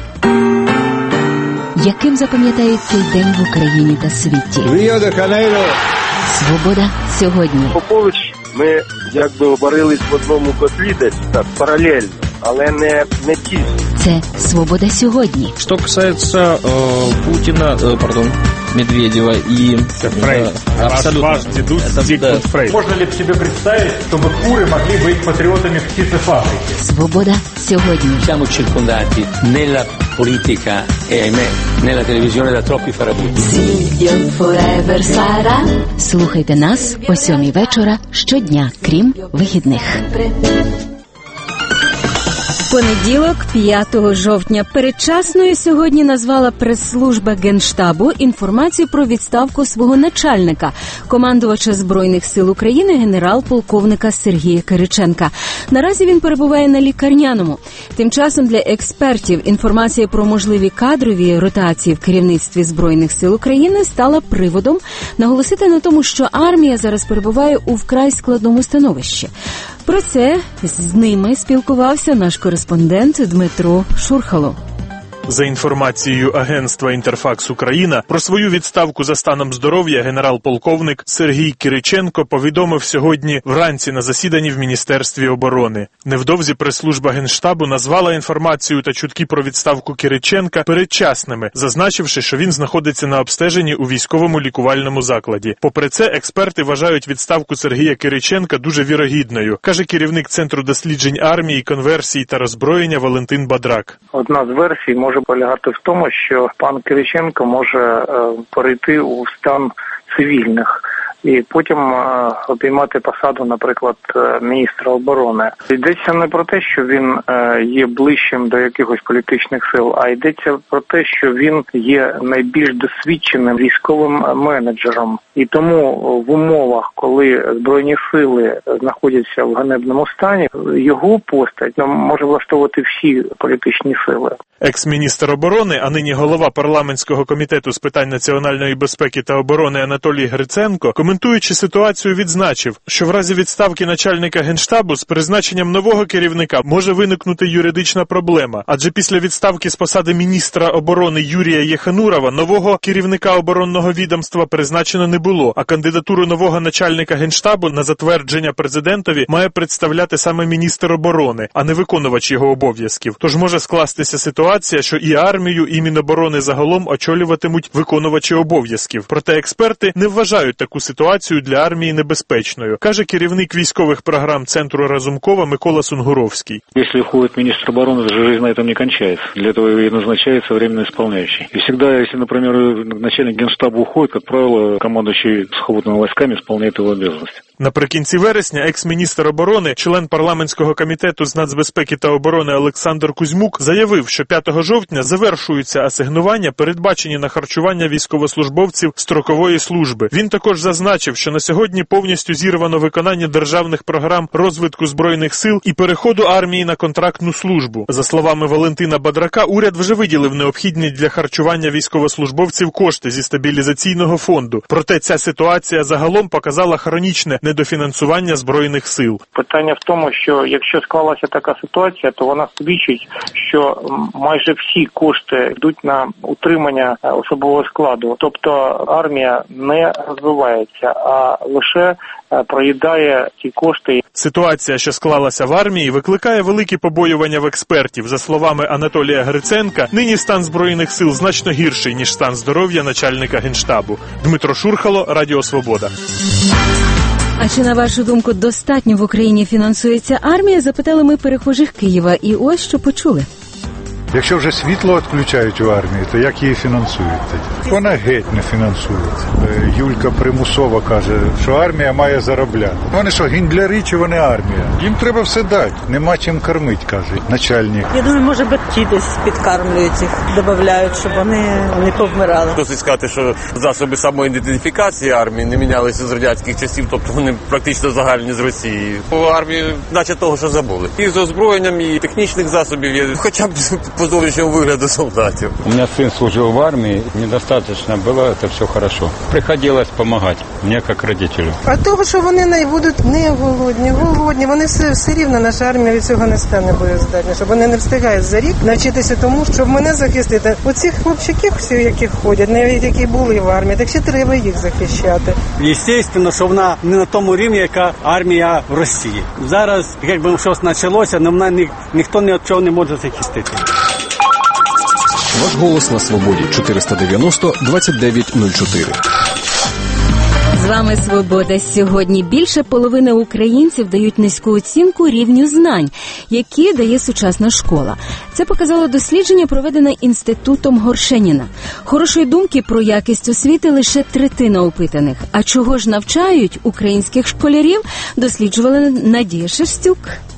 Speaker 12: Яким запам'ятають цей день в Україні та світі?
Speaker 11: Ріо-де-Жанейро.
Speaker 12: Свобода сьогодні.
Speaker 7: Попович, ми якби варились в одному котлі десь так, паралельно, але не, не тісно.
Speaker 12: Це «Свобода сьогодні».
Speaker 3: Что касается э, Путина, э, пардон, Медведева и...
Speaker 13: Фрейд.
Speaker 3: Э, абсолютно.
Speaker 13: Ваш дедусь Зигмунд Фрейд. Можно ли себе представить, чтобы куры могли быть патриотами птицефабрики?
Speaker 12: «Свобода сьогодні».
Speaker 14: Siamo circondati nella politica e ahimè nella televisione da troppi farabutti.
Speaker 12: Silvio Forever Сара. Слухайте нас о сьомій вечора щодня, крім вихідних. Понеділок, п'ятого жовтня, передчасною сьогодні назвала прес-служба Генштабу інформацію про відставку свого начальника, командувача Збройних сил України, генерал-полковника Сергія Кириченка. Наразі він перебуває на лікарняному. Тим часом для експертів інформація про можливі кадрові ротації в керівництві Збройних сил України стала приводом наголосити на тому, що армія зараз перебуває у вкрай складному становищі. Про це з ними спілкувався наш кореспондент Дмитро Шурхало.
Speaker 13: За інформацією агентства «Інтерфакс Україна», про свою відставку за станом здоров'я генерал-полковник Сергій Кириченко повідомив сьогодні вранці на засіданні в Міністерстві оборони. Невдовзі прес-служба Генштабу назвала інформацію та чутки про відставку Кириченка передчасними, зазначивши, що він знаходиться на обстеженні у військовому лікувальному закладі. Попри це, експерти вважають відставку Сергія Кириченка дуже вірогідною, каже керівник Центру досліджень армії, конверсії та роззброєння Валентин Бадрак.
Speaker 26: Одна з версій може полягати в тому, що пан Кириченко може е, перейти у стан цивільних і потім е, обіймати посаду, наприклад, е, міністра оборони. Йдеться не про те, що він е, є ближчим до якихось політичних сил, а йдеться про те, що він є найбільш досвідченим військовим менеджером. І тому в умовах, коли Збройні сили знаходяться в ганебному стані, його постать може влаштовувати всі політичні сили.
Speaker 13: Екс-міністр оборони, а нині голова парламентського комітету з питань національної безпеки та оборони Анатолій Гриценко, коментуючи ситуацію, відзначив, що в разі відставки начальника Генштабу з призначенням нового керівника може виникнути юридична проблема, адже після відставки з посади міністра оборони Юрія Єханурова нового керівника оборонного відомства призначено не було, а кандидатуру нового начальника Генштабу на затвердження президентові має представляти саме міністр оборони, а не виконувач його обов'язків. Тож може скластися ситуація, що і армію, і Міноборони загалом очолюватимуть виконувачі обов'язків. Проте експерти не вважають таку ситуацію для армії небезпечною, каже керівник військових програм Центру Разумкова Микола Сунгуровський.
Speaker 15: Если уходит министр обороны, то жизнь на этом не кончается. Для этого и назначается временно исполняющий. И всегда, если, например, начальник Генштаба уходит, как правило, командующий сухопутными войсками исполняет его обязанности.
Speaker 13: Наприкінці вересня екс-міністр оборони, член парламентського комітету з нацбезпеки та оборони Олександр Кузьмук заявив, що п'ятого жовтня завершуються асигнування, передбачені на харчування військовослужбовців строкової служби. Він також зазначив, що на сьогодні повністю зірвано виконання державних програм розвитку Збройних сил і переходу армії на контрактну службу. За словами Валентина Бадрака, уряд вже виділив необхідні для харчування військовослужбовців кошти зі стабілізаційного фонду. Проте ця ситуація загалом показала хронічне недофінансування Збройних сил.
Speaker 26: Питання в тому, що якщо склалася така ситуація, то вона свідчить, що майже всі кошти йдуть на утримання особового складу. Тобто армія не розвивається, а лише проїдає ці кошти.
Speaker 13: Ситуація, що склалася в армії, викликає великі побоювання в експертів. За словами Анатолія Гриценка, нині стан Збройних сил значно гірший, ніж стан здоров'я начальника Генштабу. Дмитро Шурхало, Радіо Свобода.
Speaker 12: А чи, на вашу думку, достатньо в Україні фінансується армія? Запитали ми перехожих Києва. І ось що почули.
Speaker 18: Якщо вже світло відключають у армії, то як її фінансують тоді? Вона геть не фінансується. Юлька примусово каже, що армія має заробляти. Вони що, гіндляри чи вони армія? Їм треба все дати. Нема чим кормити, каже начальник.
Speaker 19: Я думаю, може батьки десь підкармлюють їх, додають, щоб вони не повмирали.
Speaker 20: Досить сказати, що засоби самоідентифікації армії не мінялися з радянських часів, тобто вони практично загальні з Росії. У армії наче того, що забули. І з озброєнням, і технічних засобів є хоча б по зовнішньому вигляду солдатів.
Speaker 2: У мене син служив в армії, недостатньо було, це все хорошо. Приходилось допомагати, мені як родителю.
Speaker 27: А того, що вони не будуть не голодні, голодні, вони все, все рівно, наша армія від цього не стане боєздатна, щоб вони не встигають за рік навчитися тому, щоб мене захистити. Оцих хлопчиків, всі, які ходять, навіть які були в армії, так ще треба їх захищати.
Speaker 9: Звісно, що вона не на тому рівні, яка армія в Росії. Зараз, якби щось почалося, але мене ні, ніхто ні від чого не може захистити.
Speaker 1: Ваш голос на свободі. чотириста дев'яносто двадцять дев'ять нуль чотири.
Speaker 12: З вами «Свобода». Сьогодні більше половини українців дають низьку оцінку рівню знань, які дає сучасна школа. Це показало дослідження, проведене Інститутом Горшеніна. Хорошої думки про якість освіти лише третина опитаних. А чого ж навчають українських школярів, досліджувала Надія Шерстюк.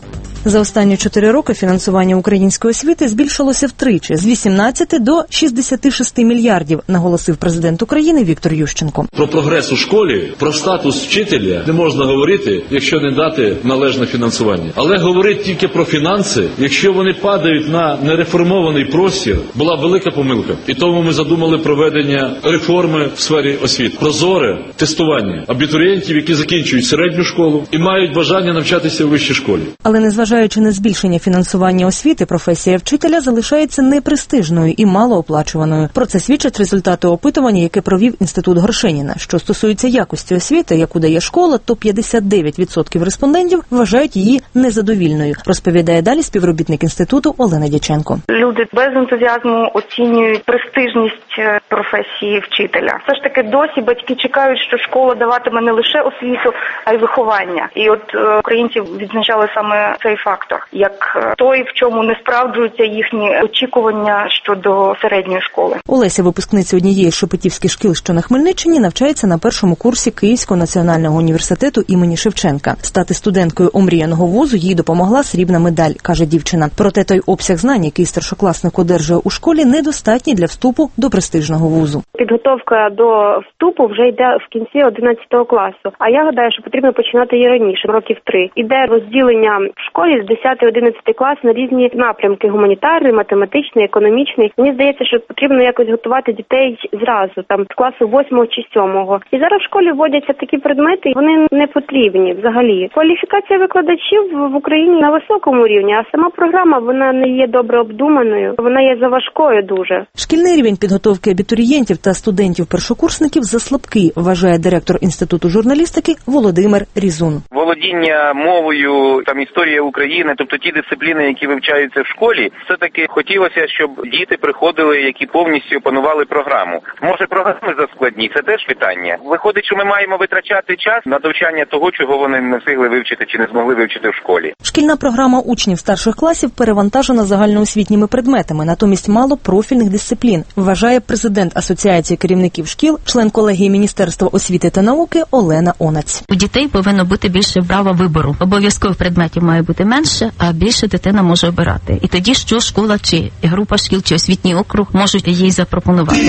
Speaker 11: За останні чотири роки фінансування української освіти збільшилося втричі – з вісімнадцяти до шістдесяти шести мільярдів, наголосив президент України Віктор Ющенко.
Speaker 16: Про прогрес у школі, про статус вчителя не можна говорити, якщо не дати належне фінансування. Але говорити тільки про фінанси, якщо вони падають на нереформований простір, була велика помилка. І тому ми задумали проведення реформи в сфері освіти. Прозоре тестування абітурієнтів, які закінчують середню школу і мають бажання навчатися у вищій школі.
Speaker 11: Але незважаючи Незважаючи на збільшення фінансування освіти, професія вчителя залишається непрестижною і малооплачуваною. Про це свідчать результати опитування, яке провів Інститут Горшеніна. Що стосується якості освіти, яку дає школа, то п'ятдесят дев'ять відсотків респондентів вважають її незадовільною, розповідає далі співробітник інституту Олена Дяченко.
Speaker 28: Люди без ентузіазму оцінюють престижність професії вчителя. Все ж таки досі батьки чекають, що школа даватиме не лише освіту, а й виховання. І от українці відзначали саме цей фактор, як той, в чому не справджуються їхні очікування щодо середньої школи.
Speaker 11: Олеся, випускниця однієї з шепетівських шкіл, що на Хмельниччині, навчається на першому курсі Київського національного університету імені Шевченка. Стати студенткою омріяного вузу їй допомогла срібна медаль, каже дівчина. Проте той обсяг знань, який старшокласник одержує у школі, недостатній для вступу до престижного вузу.
Speaker 29: Підготовка до вступу вже йде в кінці одинадцятого класу. А я гадаю, що потрібно починати її раніше, років три. Іде розділення в школі з десятий-одинадцятий клас на різні напрямки: гуманітарний, математичний, економічний. Мені здається, що потрібно якось готувати дітей зразу, там з класу восьмого чи сьомого. І зараз в школі вводяться такі предмети, вони не потрібні взагалі. Кваліфікація викладачів в Україні на високому рівні, а сама програма, вона не є добре обдуманою, вона є заважкою дуже.
Speaker 11: Шкільний рівень підготовки абітурієнтів та студентів-першокурсників заслабкий, вважає директор Інституту журналістики Володимир Різун.
Speaker 21: Володіння мовою, там історія України, тобто ті дисципліни, які вивчаються в школі, все-таки хотілося, щоб діти приходили, які повністю опанували програму. Може, програми заскладні, це теж питання. Виходить, що ми маємо витрачати час на довчання того, чого вони не встигли вивчити чи не змогли вивчити в школі.
Speaker 11: Шкільна програма учнів старших класів перевантажена загальноосвітніми предметами, натомість мало профільних дисциплін, вважає президент Асоціації керівників шкіл, член колегії Міністерства освіти та науки Олена Онаць.
Speaker 22: У дітей повинно бути більше права вибору. Обов'язково предметів має бути менше, а більше дитина може обирати. І тоді що школа, чи група шкіл, чи освітній округ можуть їй запропонувати.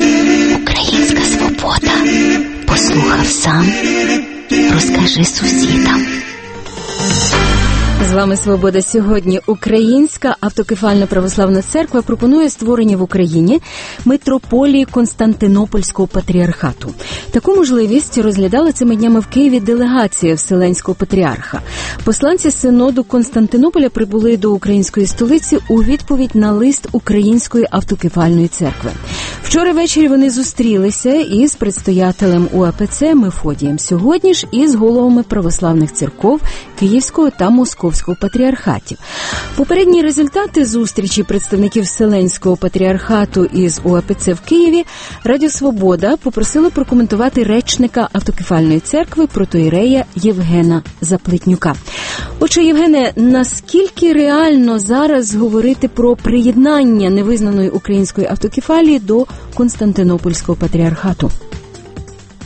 Speaker 12: Українська свобода. Послухав сам, розкажи сусідам. З вами «Свобода» сьогодні. Українська автокефальна православна церква пропонує створення в Україні митрополії Константинопольського патріархату. Таку можливість розглядала цими днями в Києві делегація Вселенського патріарха. Посланці синоду Константинополя прибули до української столиці у відповідь на лист Української автокефальної церкви. Вчора ввечері вони зустрілися із предстоятелем УАПЦ Мефодієм. Сьогодні ж із головами православних церков Київського та Московського патріархатів. Попередні результати зустрічі представників Вселенського патріархату із УАПЦ в Києві Радіо Свобода попросило прокоментувати речника автокефальної церкви протоірея Євгена Заплетнюка. Отже, Євгене, наскільки реально зараз говорити про приєднання невизнаної української автокефалії до Константинопольського патріархату?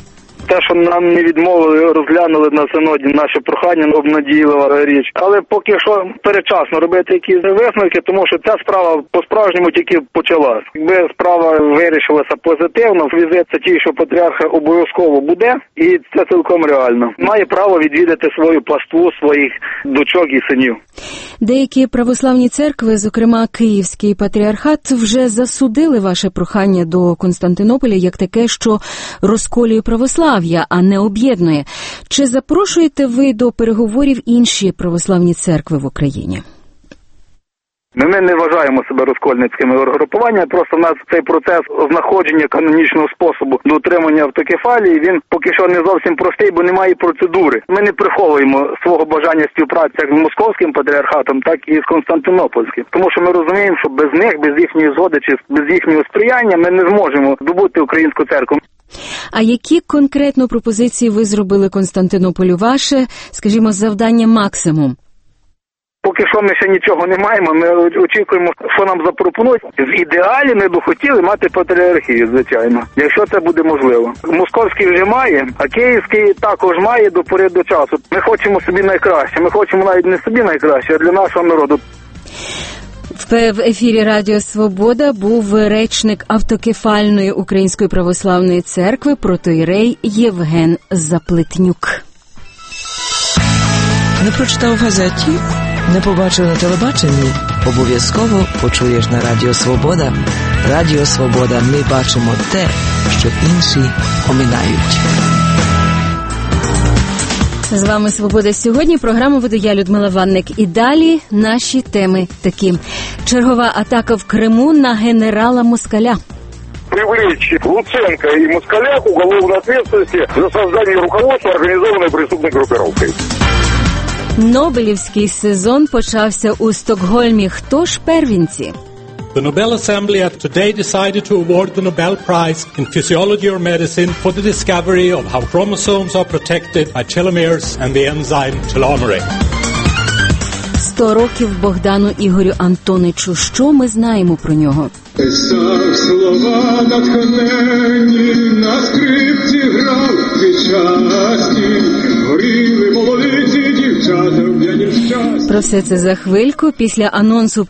Speaker 4: те, що нам не відмовили, розглянули на синоді наше прохання, обнадійлива річ. Але поки що передчасно робити якісь висновки, тому що ця справа по-справжньому тільки почалась. Якби справа вирішилася позитивно, візит Святійшого Патріарха обов'язково буде, і це цілком реально. Має право відвідати свою паству, своїх дочок і синів.
Speaker 12: Деякі православні церкви, зокрема Київський патріархат, вже засудили ваше прохання до Константинополя як таке, що розколює православ'я, а не об'єднує. Чи запрошуєте ви до переговорів інші православні церкви в Україні?
Speaker 4: Ми не вважаємо себе розкольницькими угрупуваннями, просто в нас цей процес знаходження канонічного способу до утримання автокефалії, він поки що не зовсім простий, бо немає процедури. Ми не приховуємо свого бажання співпраці як з Московським патріархатом, так і з Константинопольським. Тому що ми розуміємо, що без них, без їхньої згоди чи без їхнього сприяння ми не зможемо добути українську церкву.
Speaker 12: А які конкретно пропозиції ви зробили Константинополю? Ваше, скажімо, завдання максимум?
Speaker 4: Поки що ми ще нічого не маємо, ми очікуємо, що нам запропонують. В ідеалі ми б хотіли мати патріархію, звичайно, якщо це буде можливо. Московський вже має, а Київський також має до пори до часу. Ми хочемо собі найкраще, ми хочемо навіть не собі найкраще, а для нашого народу.
Speaker 12: В ефірі Радіо Свобода був речник автокефальної Української православної церкви протоієрей Євген Заплетнюк.
Speaker 5: Не прочитав в газеті? Не побачив на телебаченні? Обов'язково почуєш на Радіо Свобода. Радіо Свобода. Ми бачимо те, що інші оминають.
Speaker 12: З вами «Свобода сьогодні». Програму веду я, Людмила Ванник. І далі наші теми такі. Чергова атака в Криму на генерала Москаля.
Speaker 6: Привлечь Луценко и Москаля к уголовной ответственности за создание руководства организованной преступной группировкой.
Speaker 12: Нобелівський сезон почався у Стокгольмі. Хто ж первінці?
Speaker 8: The Nobel Assembly have today decided to award the Nobel Prize in Physiology or Medicine for the discovery of how chromosomes are protected by telomeres and the enzyme telomerase.
Speaker 12: Сто років Богдану Ігорю Антоничу. Що ми знаємо про нього?
Speaker 10: Писав слова натхненні, на скрипці грав печасті, горіли молодиці дівчата в п'яні щасті.
Speaker 12: Про все це за хвильку після анонсу.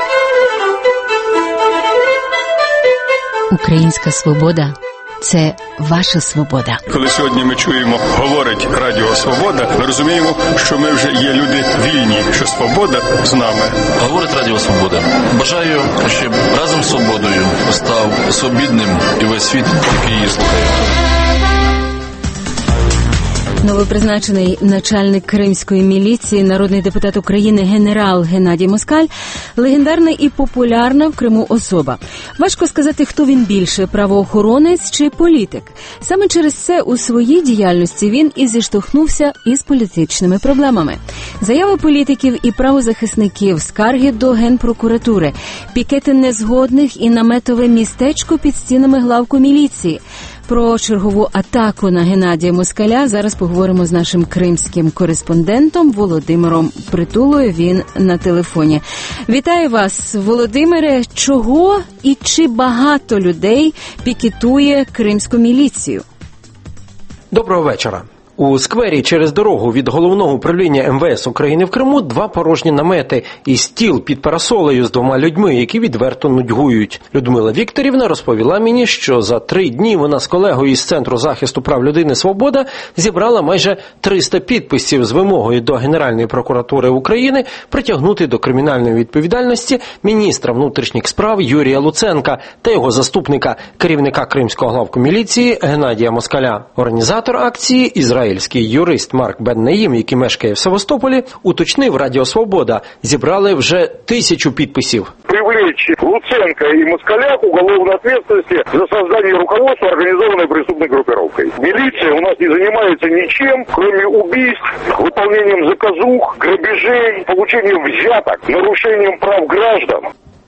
Speaker 12: Українська свобода – це ваша свобода.
Speaker 2: Коли сьогодні ми чуємо, говорить Радіо Свобода, ми розуміємо, що ми вже є люди вільні, що свобода з нами.
Speaker 16: Говорить Радіо Свобода. Бажаю, щоб разом з свободою став свобідним і весь світ, який її слухає.
Speaker 12: Новопризначений начальник кримської міліції, народний депутат України генерал Геннадій Москаль – легендарна і популярна в Криму особа. Важко сказати, хто він більше – правоохоронець чи політик. Саме через це у своїй діяльності він і зіштовхнувся із політичними проблемами. Заяви політиків і правозахисників, скарги до Генпрокуратури, пікети незгодних і наметове містечко під стінами главку міліції. Про чергову атаку на Геннадія Москаля зараз поговоримо з нашим кримським кореспондентом Володимиром Притулою. Він на телефоні. Вітаю вас, Володимире. Чого і чи багато людей пікетує кримську міліцію?
Speaker 17: Доброго вечора. У сквері через дорогу від головного управління ем ве ес України в Криму два порожні намети і стіл під парасолею з двома людьми, які відверто нудьгують. Людмила Вікторівна розповіла мені, що за три дні вона з колегою із Центру захисту прав людини «Свобода» зібрала майже триста підписів з вимогою до Генеральної прокуратури України притягнути до кримінальної відповідальності міністра внутрішніх справ Юрія Луценка та його заступника, керівника Кримського главку міліції Геннадія Москаля. Організатор акції – Ізраїль. Ізраїльський юрист Марк Бен-Наїм, який мешкає в Севастополі, уточнив Радіо Свобода. Зібрали вже тисячу підписів.
Speaker 6: Привлечь Луценко и Москаля к уголовной ответственности за создание руководства организованной преступной группировкой. Милиция у нас не занимается ничем, кроме убийств, выполнением заказух, грабежей, получением взяток, нарушением прав граждан.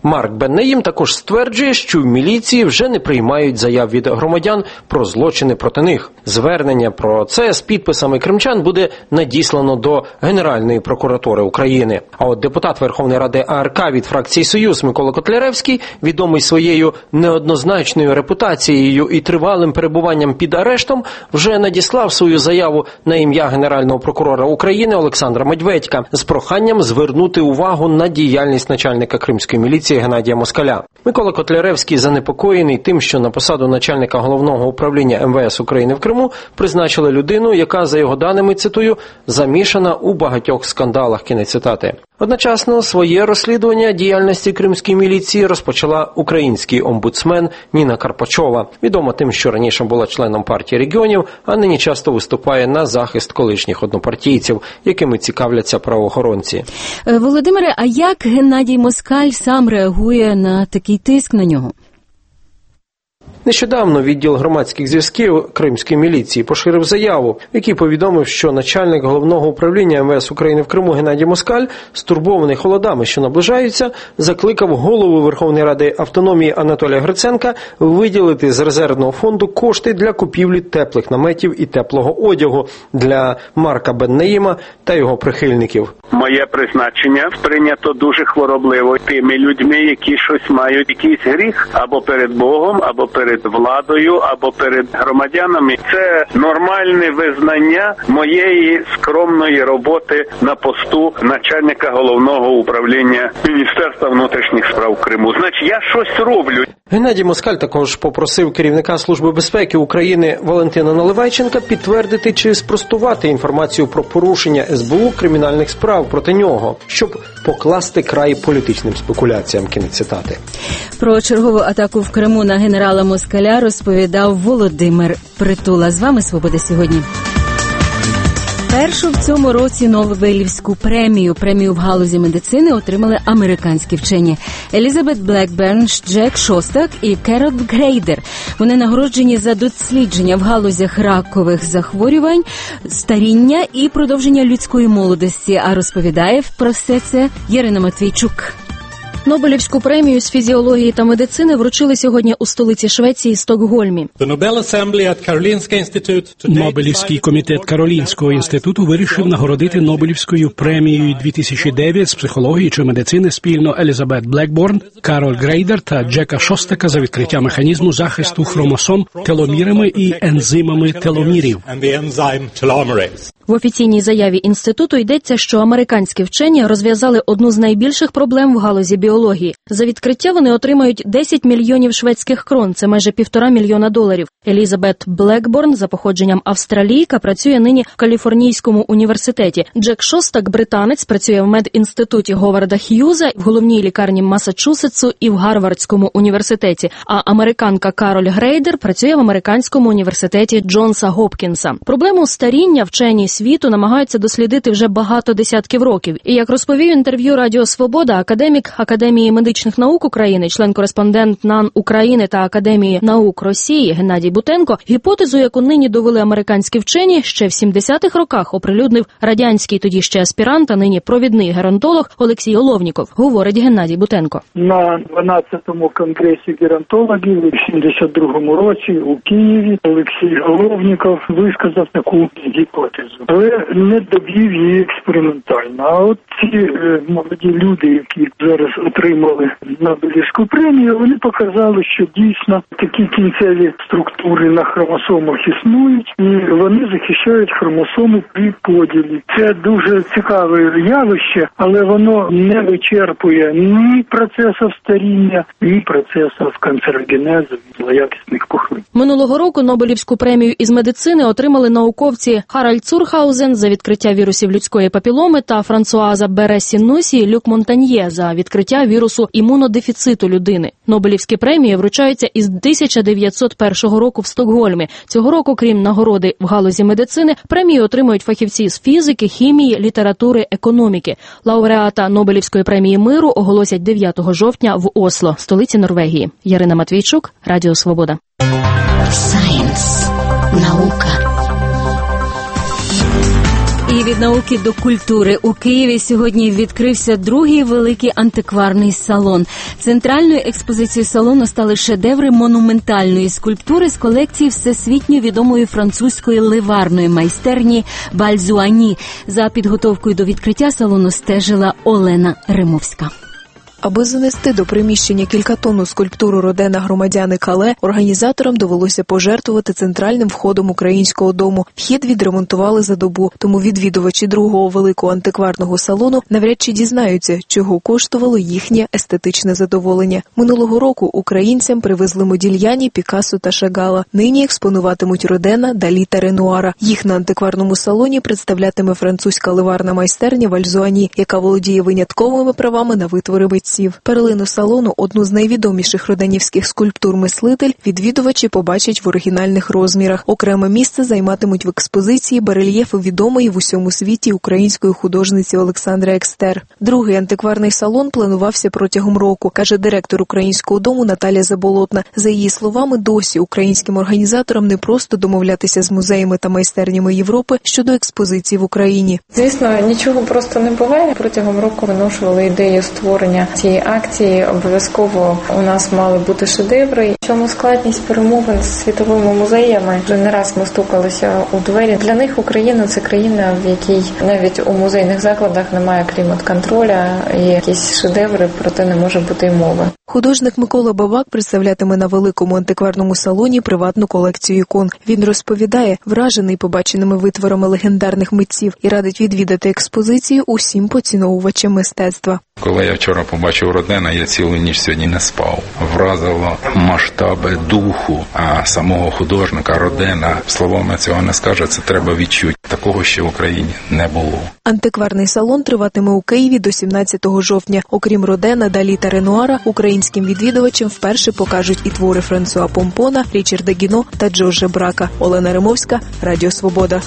Speaker 17: Марк Бен-Наїм також стверджує, що в міліції вже не приймають заяв від громадян про злочини проти них. Звернення про це з підписами кримчан буде надіслано до Генеральної прокуратури України. А от депутат Верховної Ради А Р К від фракції «Союз» Микола Котляревський, відомий своєю неоднозначною репутацією і тривалим перебуванням під арештом, вже надіслав свою заяву на ім'я Генерального прокурора України Олександра Медведька з проханням звернути увагу на діяльність начальника кримської міліції Геннадія Москаля. Микола Котляревський занепокоєний тим, що на посаду начальника Головного управління Ем Ве Ес України в Криму призначили людину, яка, за його даними, цитую, замішана у багатьох скандалах, кінець цитати. Одночасно своє розслідування діяльності кримської міліції розпочала український омбудсмен Ніна Карпачова. Відома тим, що раніше була членом партії регіонів, а нині часто виступає на захист колишніх однопартійців, якими цікавляться правоохоронці.
Speaker 12: Володимире, а як Геннадій Москаль сам реагує на такий тиск на нього?
Speaker 17: Нещодавно відділ громадських зв'язків кримської міліції поширив заяву, в якій повідомив, що начальник Головного управління Ем Ве Ес України в Криму Геннадій Москаль, стурбований холодами, що наближаються, закликав голову Верховної Ради автономії Анатолія Гриценка виділити з резервного фонду кошти для купівлі теплих наметів і теплого одягу для Марка Бен-Наїма та його прихильників.
Speaker 3: Моє призначення сприйнято дуже хворобливо тими людьми, які щось мають, якийсь гріх або перед Богом, або перед владою, або перед громадянами. Це нормальне визнання моєї скромної роботи на посту начальника Головного управління Міністерства внутрішніх справ Криму. Значить, я щось роблю.
Speaker 17: Геннадій Москаль також попросив керівника Служби безпеки України Валентина Наливайченка підтвердити чи спростувати інформацію про порушення Ес Бе У кримінальних справ проти нього, щоб покласти край політичним спекуляціям, кінець цитати.
Speaker 12: Про чергову атаку в Криму на генерала Москаля розповідав Володимир Притула. З вами «Свобода сьогодні». Першу в цьому році Нобелівську премію, премію в галузі медицини, отримали американські вчені Елізабет Блекберн, Джек Шостак і Керол Грейдер. Вони нагороджені за дослідження в галузях ракових захворювань, старіння і продовження людської молодості. А розповідає про все це Ярина Матвійчук.
Speaker 7: Нобелівську премію з фізіології та медицини вручили сьогодні у столиці Швеції Стокгольмі.
Speaker 13: Нобелівський комітет Каролінського інституту вирішив нагородити Нобелівською премією дві тисячі дев'ять з психології чи медицини спільно Елізабет Блекборн, Керол Грейдер та Джека Шостака за відкриття механізму захисту хромосом теломірами і ензимами теломірів.
Speaker 7: В офіційній заяві інституту йдеться, що американські вчені розв'язали одну з найбільших проблем в галузі біології. За відкриття вони отримають десять мільйонів шведських крон, це майже півтора мільйона доларів. Елізабет Блекборн, за походженням австралійка, працює нині в Каліфорнійському університеті. Джек Шостак, британець, працює в медінституті Говарда Х'юза, в головній лікарні Масачусетсу і в Гарвардському університеті. А американка Керол Грейдер працює в американському університеті Джонса Гопкінса. Проблему старіння вчені світу намагаються дослідити вже багато десятків років. І, як розповів інтерв'ю Радіо Свобода, академік Академії медичних наук України, член-кореспондент НАН України та Академії наук Росії Геннадій Бутенко, гіпотезу, яку нині довели американські вчені, ще в сімдесятих роках оприлюднив радянський тоді ще аспірант, а нині провідний геронтолог Олексій Оловніков, говорить Геннадій Бутенко.
Speaker 14: На дванадцятому конгресі геронтологів у сімдесят другому році у Києві Олексій Оловніков висказав таку гіпотезу, але не довів її експериментально. А от ці е, молоді люди, які зараз отримали Нобелівську премію, вони показали, що дійсно такі кінцеві структури на хромосомах існують, і вони захищають хромосому при поділі. Це дуже цікаве явище, але воно не вичерпує ні процесів старіння, ні процесів канцерогенезу, злоякісних пухлин.
Speaker 7: Минулого року Нобелівську премію із медицини отримали науковці Харальд Цурхаузен за відкриття вірусів людської папіломи та Франсуаза Бере-Сінусі і Люк Монтаньє за відкриття вірусу імунодефіциту людини. Нобелівські премії вручаються із тисяча дев'ятсот першого року в Стокгольмі. Цього року, крім нагороди в галузі медицини, премії отримують фахівці з фізики, хімії, літератури, економіки. Лауреата Нобелівської премії миру оголосять дев'ятого жовтня в Осло, столиці Норвегії. Ярина Матвійчук, Радіо Свобода.
Speaker 12: Science. Наука. І від науки до культури. У Києві сьогодні відкрився другий великий антикварний салон. Центральною експозицією салону стали шедеври монументальної скульптури з колекції всесвітньо відомої французької ливарної майстерні Бальзуані. За підготовкою до відкриття салону стежила Олена Римовська.
Speaker 15: Аби занести до приміщення кількатонну скульптуру Родена громадяни Кале, організаторам довелося пожертвувати центральним входом Українського дому. Вхід відремонтували за добу, тому відвідувачі другого великого антикварного салону навряд чи дізнаються, чого коштувало їхнє естетичне задоволення. Минулого року українцям привезли Модільяні, Пікассо та Шагала. Нині експонуватимуть Родена, Далі та Ренуара. Їх на антикварному салоні представлятиме французька ливарна майстерня Бальзуані, яка володіє винятковими правами на витвори митців. Перлину салону, одну з найвідоміших роденівських скульптур «Мислитель», відвідувачі побачать в оригінальних розмірах. Окреме місце займатимуть в експозиції барельєфи відомої в усьому світі української художниці Олександри Екстер. Другий антикварний салон планувався протягом року, каже директор Українського дому Наталя Заболотна. За її словами, досі українським організаторам не просто домовлятися з музеями та майстернями Європи щодо експозиції в Україні.
Speaker 18: Звісно, нічого просто не буває. Протягом року виношували ідею створення цієї акції. Обов'язково у нас мали бути шедеври. В чому складність перемовин з світовими музеями? Вже не раз ми стукалися у двері. Для них Україна – це країна, в якій навіть у музейних закладах немає клімат-контроля, і якісь шедеври, проте не може бути й мови.
Speaker 15: Художник Микола Бабак представлятиме на великому антикварному салоні приватну колекцію ікон. Він розповідає, вражений побаченими витворами легендарних митців і радить відвідати експозицію усім поціновувачам мистецтва.
Speaker 19: Коли я вчора побачив Родена, я цілу ніч сьогодні не спав. Вразило масштаби духу а самого художника Родена. Словами цього не скаже, це треба відчути. Такого ще в Україні не було.
Speaker 15: Антикварний салон триватиме у Києві до сімнадцятого жовтня. Окрім Родена, Далі та Ренуара, українським відвідувачам вперше покажуть і твори Франсуа Помпона, Річарда Гіно та Джорджа Брака. Олена Римовська, Радіо Свобода.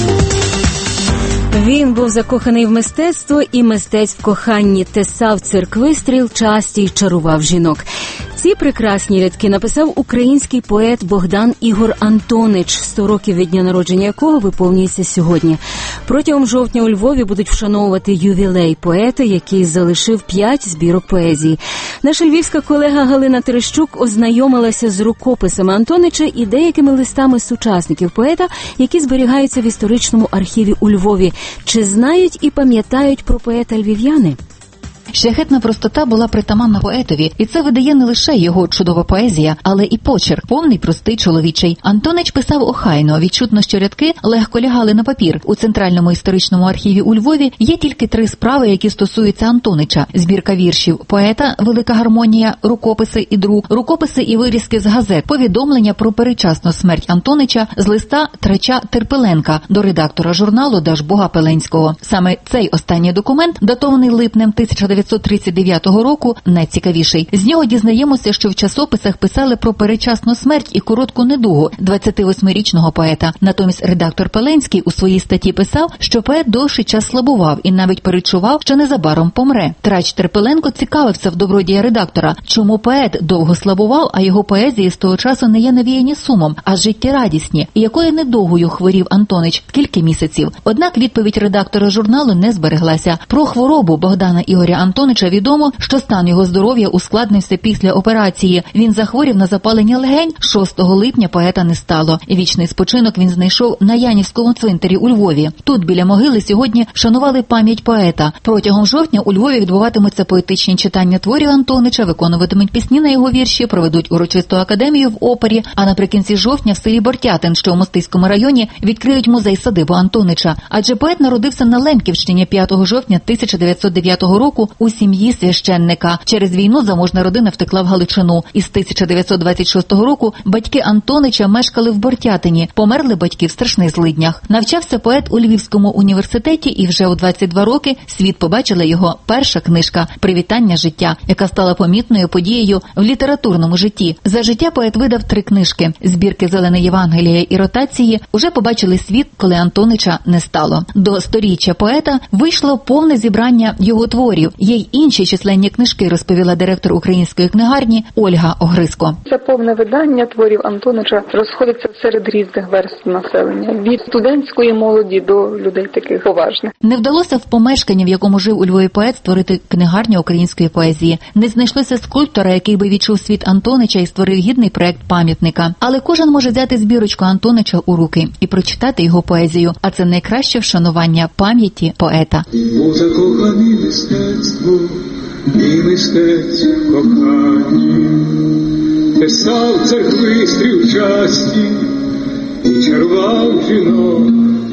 Speaker 12: Він був закоханий в мистецтво і мистець в коханні, тесав церквистріл, часті й чарував жінок. Ці прекрасні рядки написав український поет Богдан Ігор Антонич, сто років від дня народження якого виповнюється сьогодні. Протягом жовтня у Львові будуть вшановувати ювілей поета, який залишив п'ять збірок поезії. Наша львівська колега Галина Терещук ознайомилася з рукописами Антонича і деякими листами сучасників поета, які зберігаються в історичному архіві у Львові. Чи знають і пам'ятають про поета львів'яни?
Speaker 20: Шляхетна простота була притаманна поетові, і це видає не лише його чудова поезія, але і почерк, повний, простий, чоловічий. Антонич писав охайно, відчутно, що рядки легко лягали на папір. У Центральному історичному архіві у Львові є тільки три справи, які стосуються Антонича. Збірка віршів поета, велика гармонія, рукописи і друк, рукописи і вирізки з газет, повідомлення про передчасну смерть Антонича з листа Трача Терпеленка до редактора журналу Дажбога Пеленського. Саме цей останній документ, датований липнем тисяча дев'ятсот тридцять дев'ятого року, найцікавіший. З нього дізнаємося, що в часописах писали про передчасну смерть і коротку недугу двадцятивосьмирічного поета. Натомість редактор Пеленський у своїй статті писав, що поет довший час слабував і навіть передчував, що незабаром помре. Трач Терпеленко цікавився в добродія редактора, чому поет довго слабував, а його поезії з того часу не є навіяні сумом, а життєрадісні, і якою недугою хворів Антонич, скільки місяців. Однак відповідь редактора журналу не збереглася. Про хворобу Богдана Ігоря Антонича відомо, що стан його здоров'я ускладнився після операції. Він захворів на запалення легень, шостого липня поета не стало. Вічний спочинок він знайшов на Янівському цвинтарі у Львові. Тут біля могили сьогодні вшанували пам'ять поета. Протягом жовтня у Львові відбуватимуться поетичні читання творів Антонича, виконуватимуть пісні на його вірші, проведуть урочисту академію в опері, а наприкінці жовтня в селі Бортятин, що у Мостиському районі, відкриють музей-садибу Антонича. Адже поет народився на Лемківщині п'ятого жовтня тисяча дев'ятсот дев'ятого року у сім'ї священника. Через війну заможна родина втекла в Галичину. Із тисяча дев'ятсот двадцять шостого року батьки Антонича мешкали в Бортятині. Померли батьки в страшних злиднях. Навчався поет у Львівському університеті, і вже у двадцять два роки світ побачила його перша книжка «Привітання життя», яка стала помітною подією в літературному житті. За життя поет видав три книжки. Збірки «Зелене Євангеліє» і «Ротації» уже побачили світ, коли Антонича не стало. До сторіччя поета вийшло повне зібрання його творів, Є й інші численні книжки, розповіла директор української книгарні Ольга Огризко.
Speaker 1: Це повне видання творів Антонича розходиться серед різних верств населення, від студентської молоді до людей таких поважних.
Speaker 20: Не вдалося в помешканні, в якому жив у Львові поет, створити книгарню української поезії. Не знайшлося скульптора, який би відчув світ Антонича і створив гідний проект пам'ятника. Але кожен може взяти збірочку Антонича у руки і прочитати його поезію, а це найкраще вшанування пам'яті поета.
Speaker 10: У закохані мистецтво і мистець кохані, писав церкви стрівчасті і чарував жінок,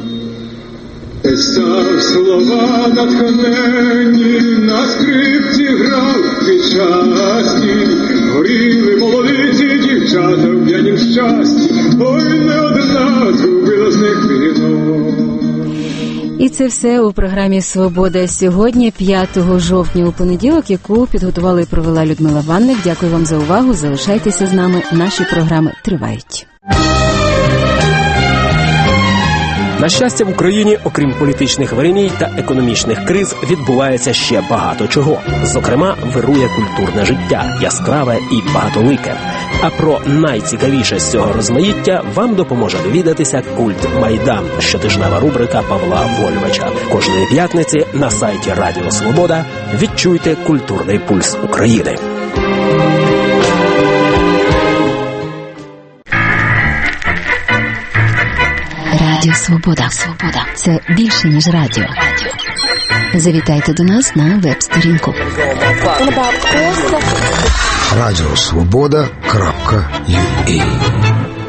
Speaker 10: писав слова натхненні, на скрипці грав квітчасті, горіли молодиці дівчата в п'янім щасті, ой, не одна згубила з них вінок.
Speaker 12: І це все у програмі «Свобода» сьогодні, п'ятого жовтня у понеділок, яку підготувала і провела Людмила Ванник. Дякую вам за увагу. Залишайтеся з нами. Наші програми тривають.
Speaker 9: На щастя, в Україні, окрім політичних вириній та економічних криз, відбувається ще багато чого. Зокрема, вирує культурне життя, яскраве і багатолике. А про найцікавіше з цього розмаїття вам допоможе довідатися «Культ Майдан» – щотижнева рубрика Павла Вольвича. Кожної п'ятниці на сайті Радіо Свобода відчуйте культурний пульс України.
Speaker 23: Радіо Свобода. Свобода. Це більше, ніж радіо. Завітайте до нас на веб-сторінку.
Speaker 24: радіо свобода крапка ю а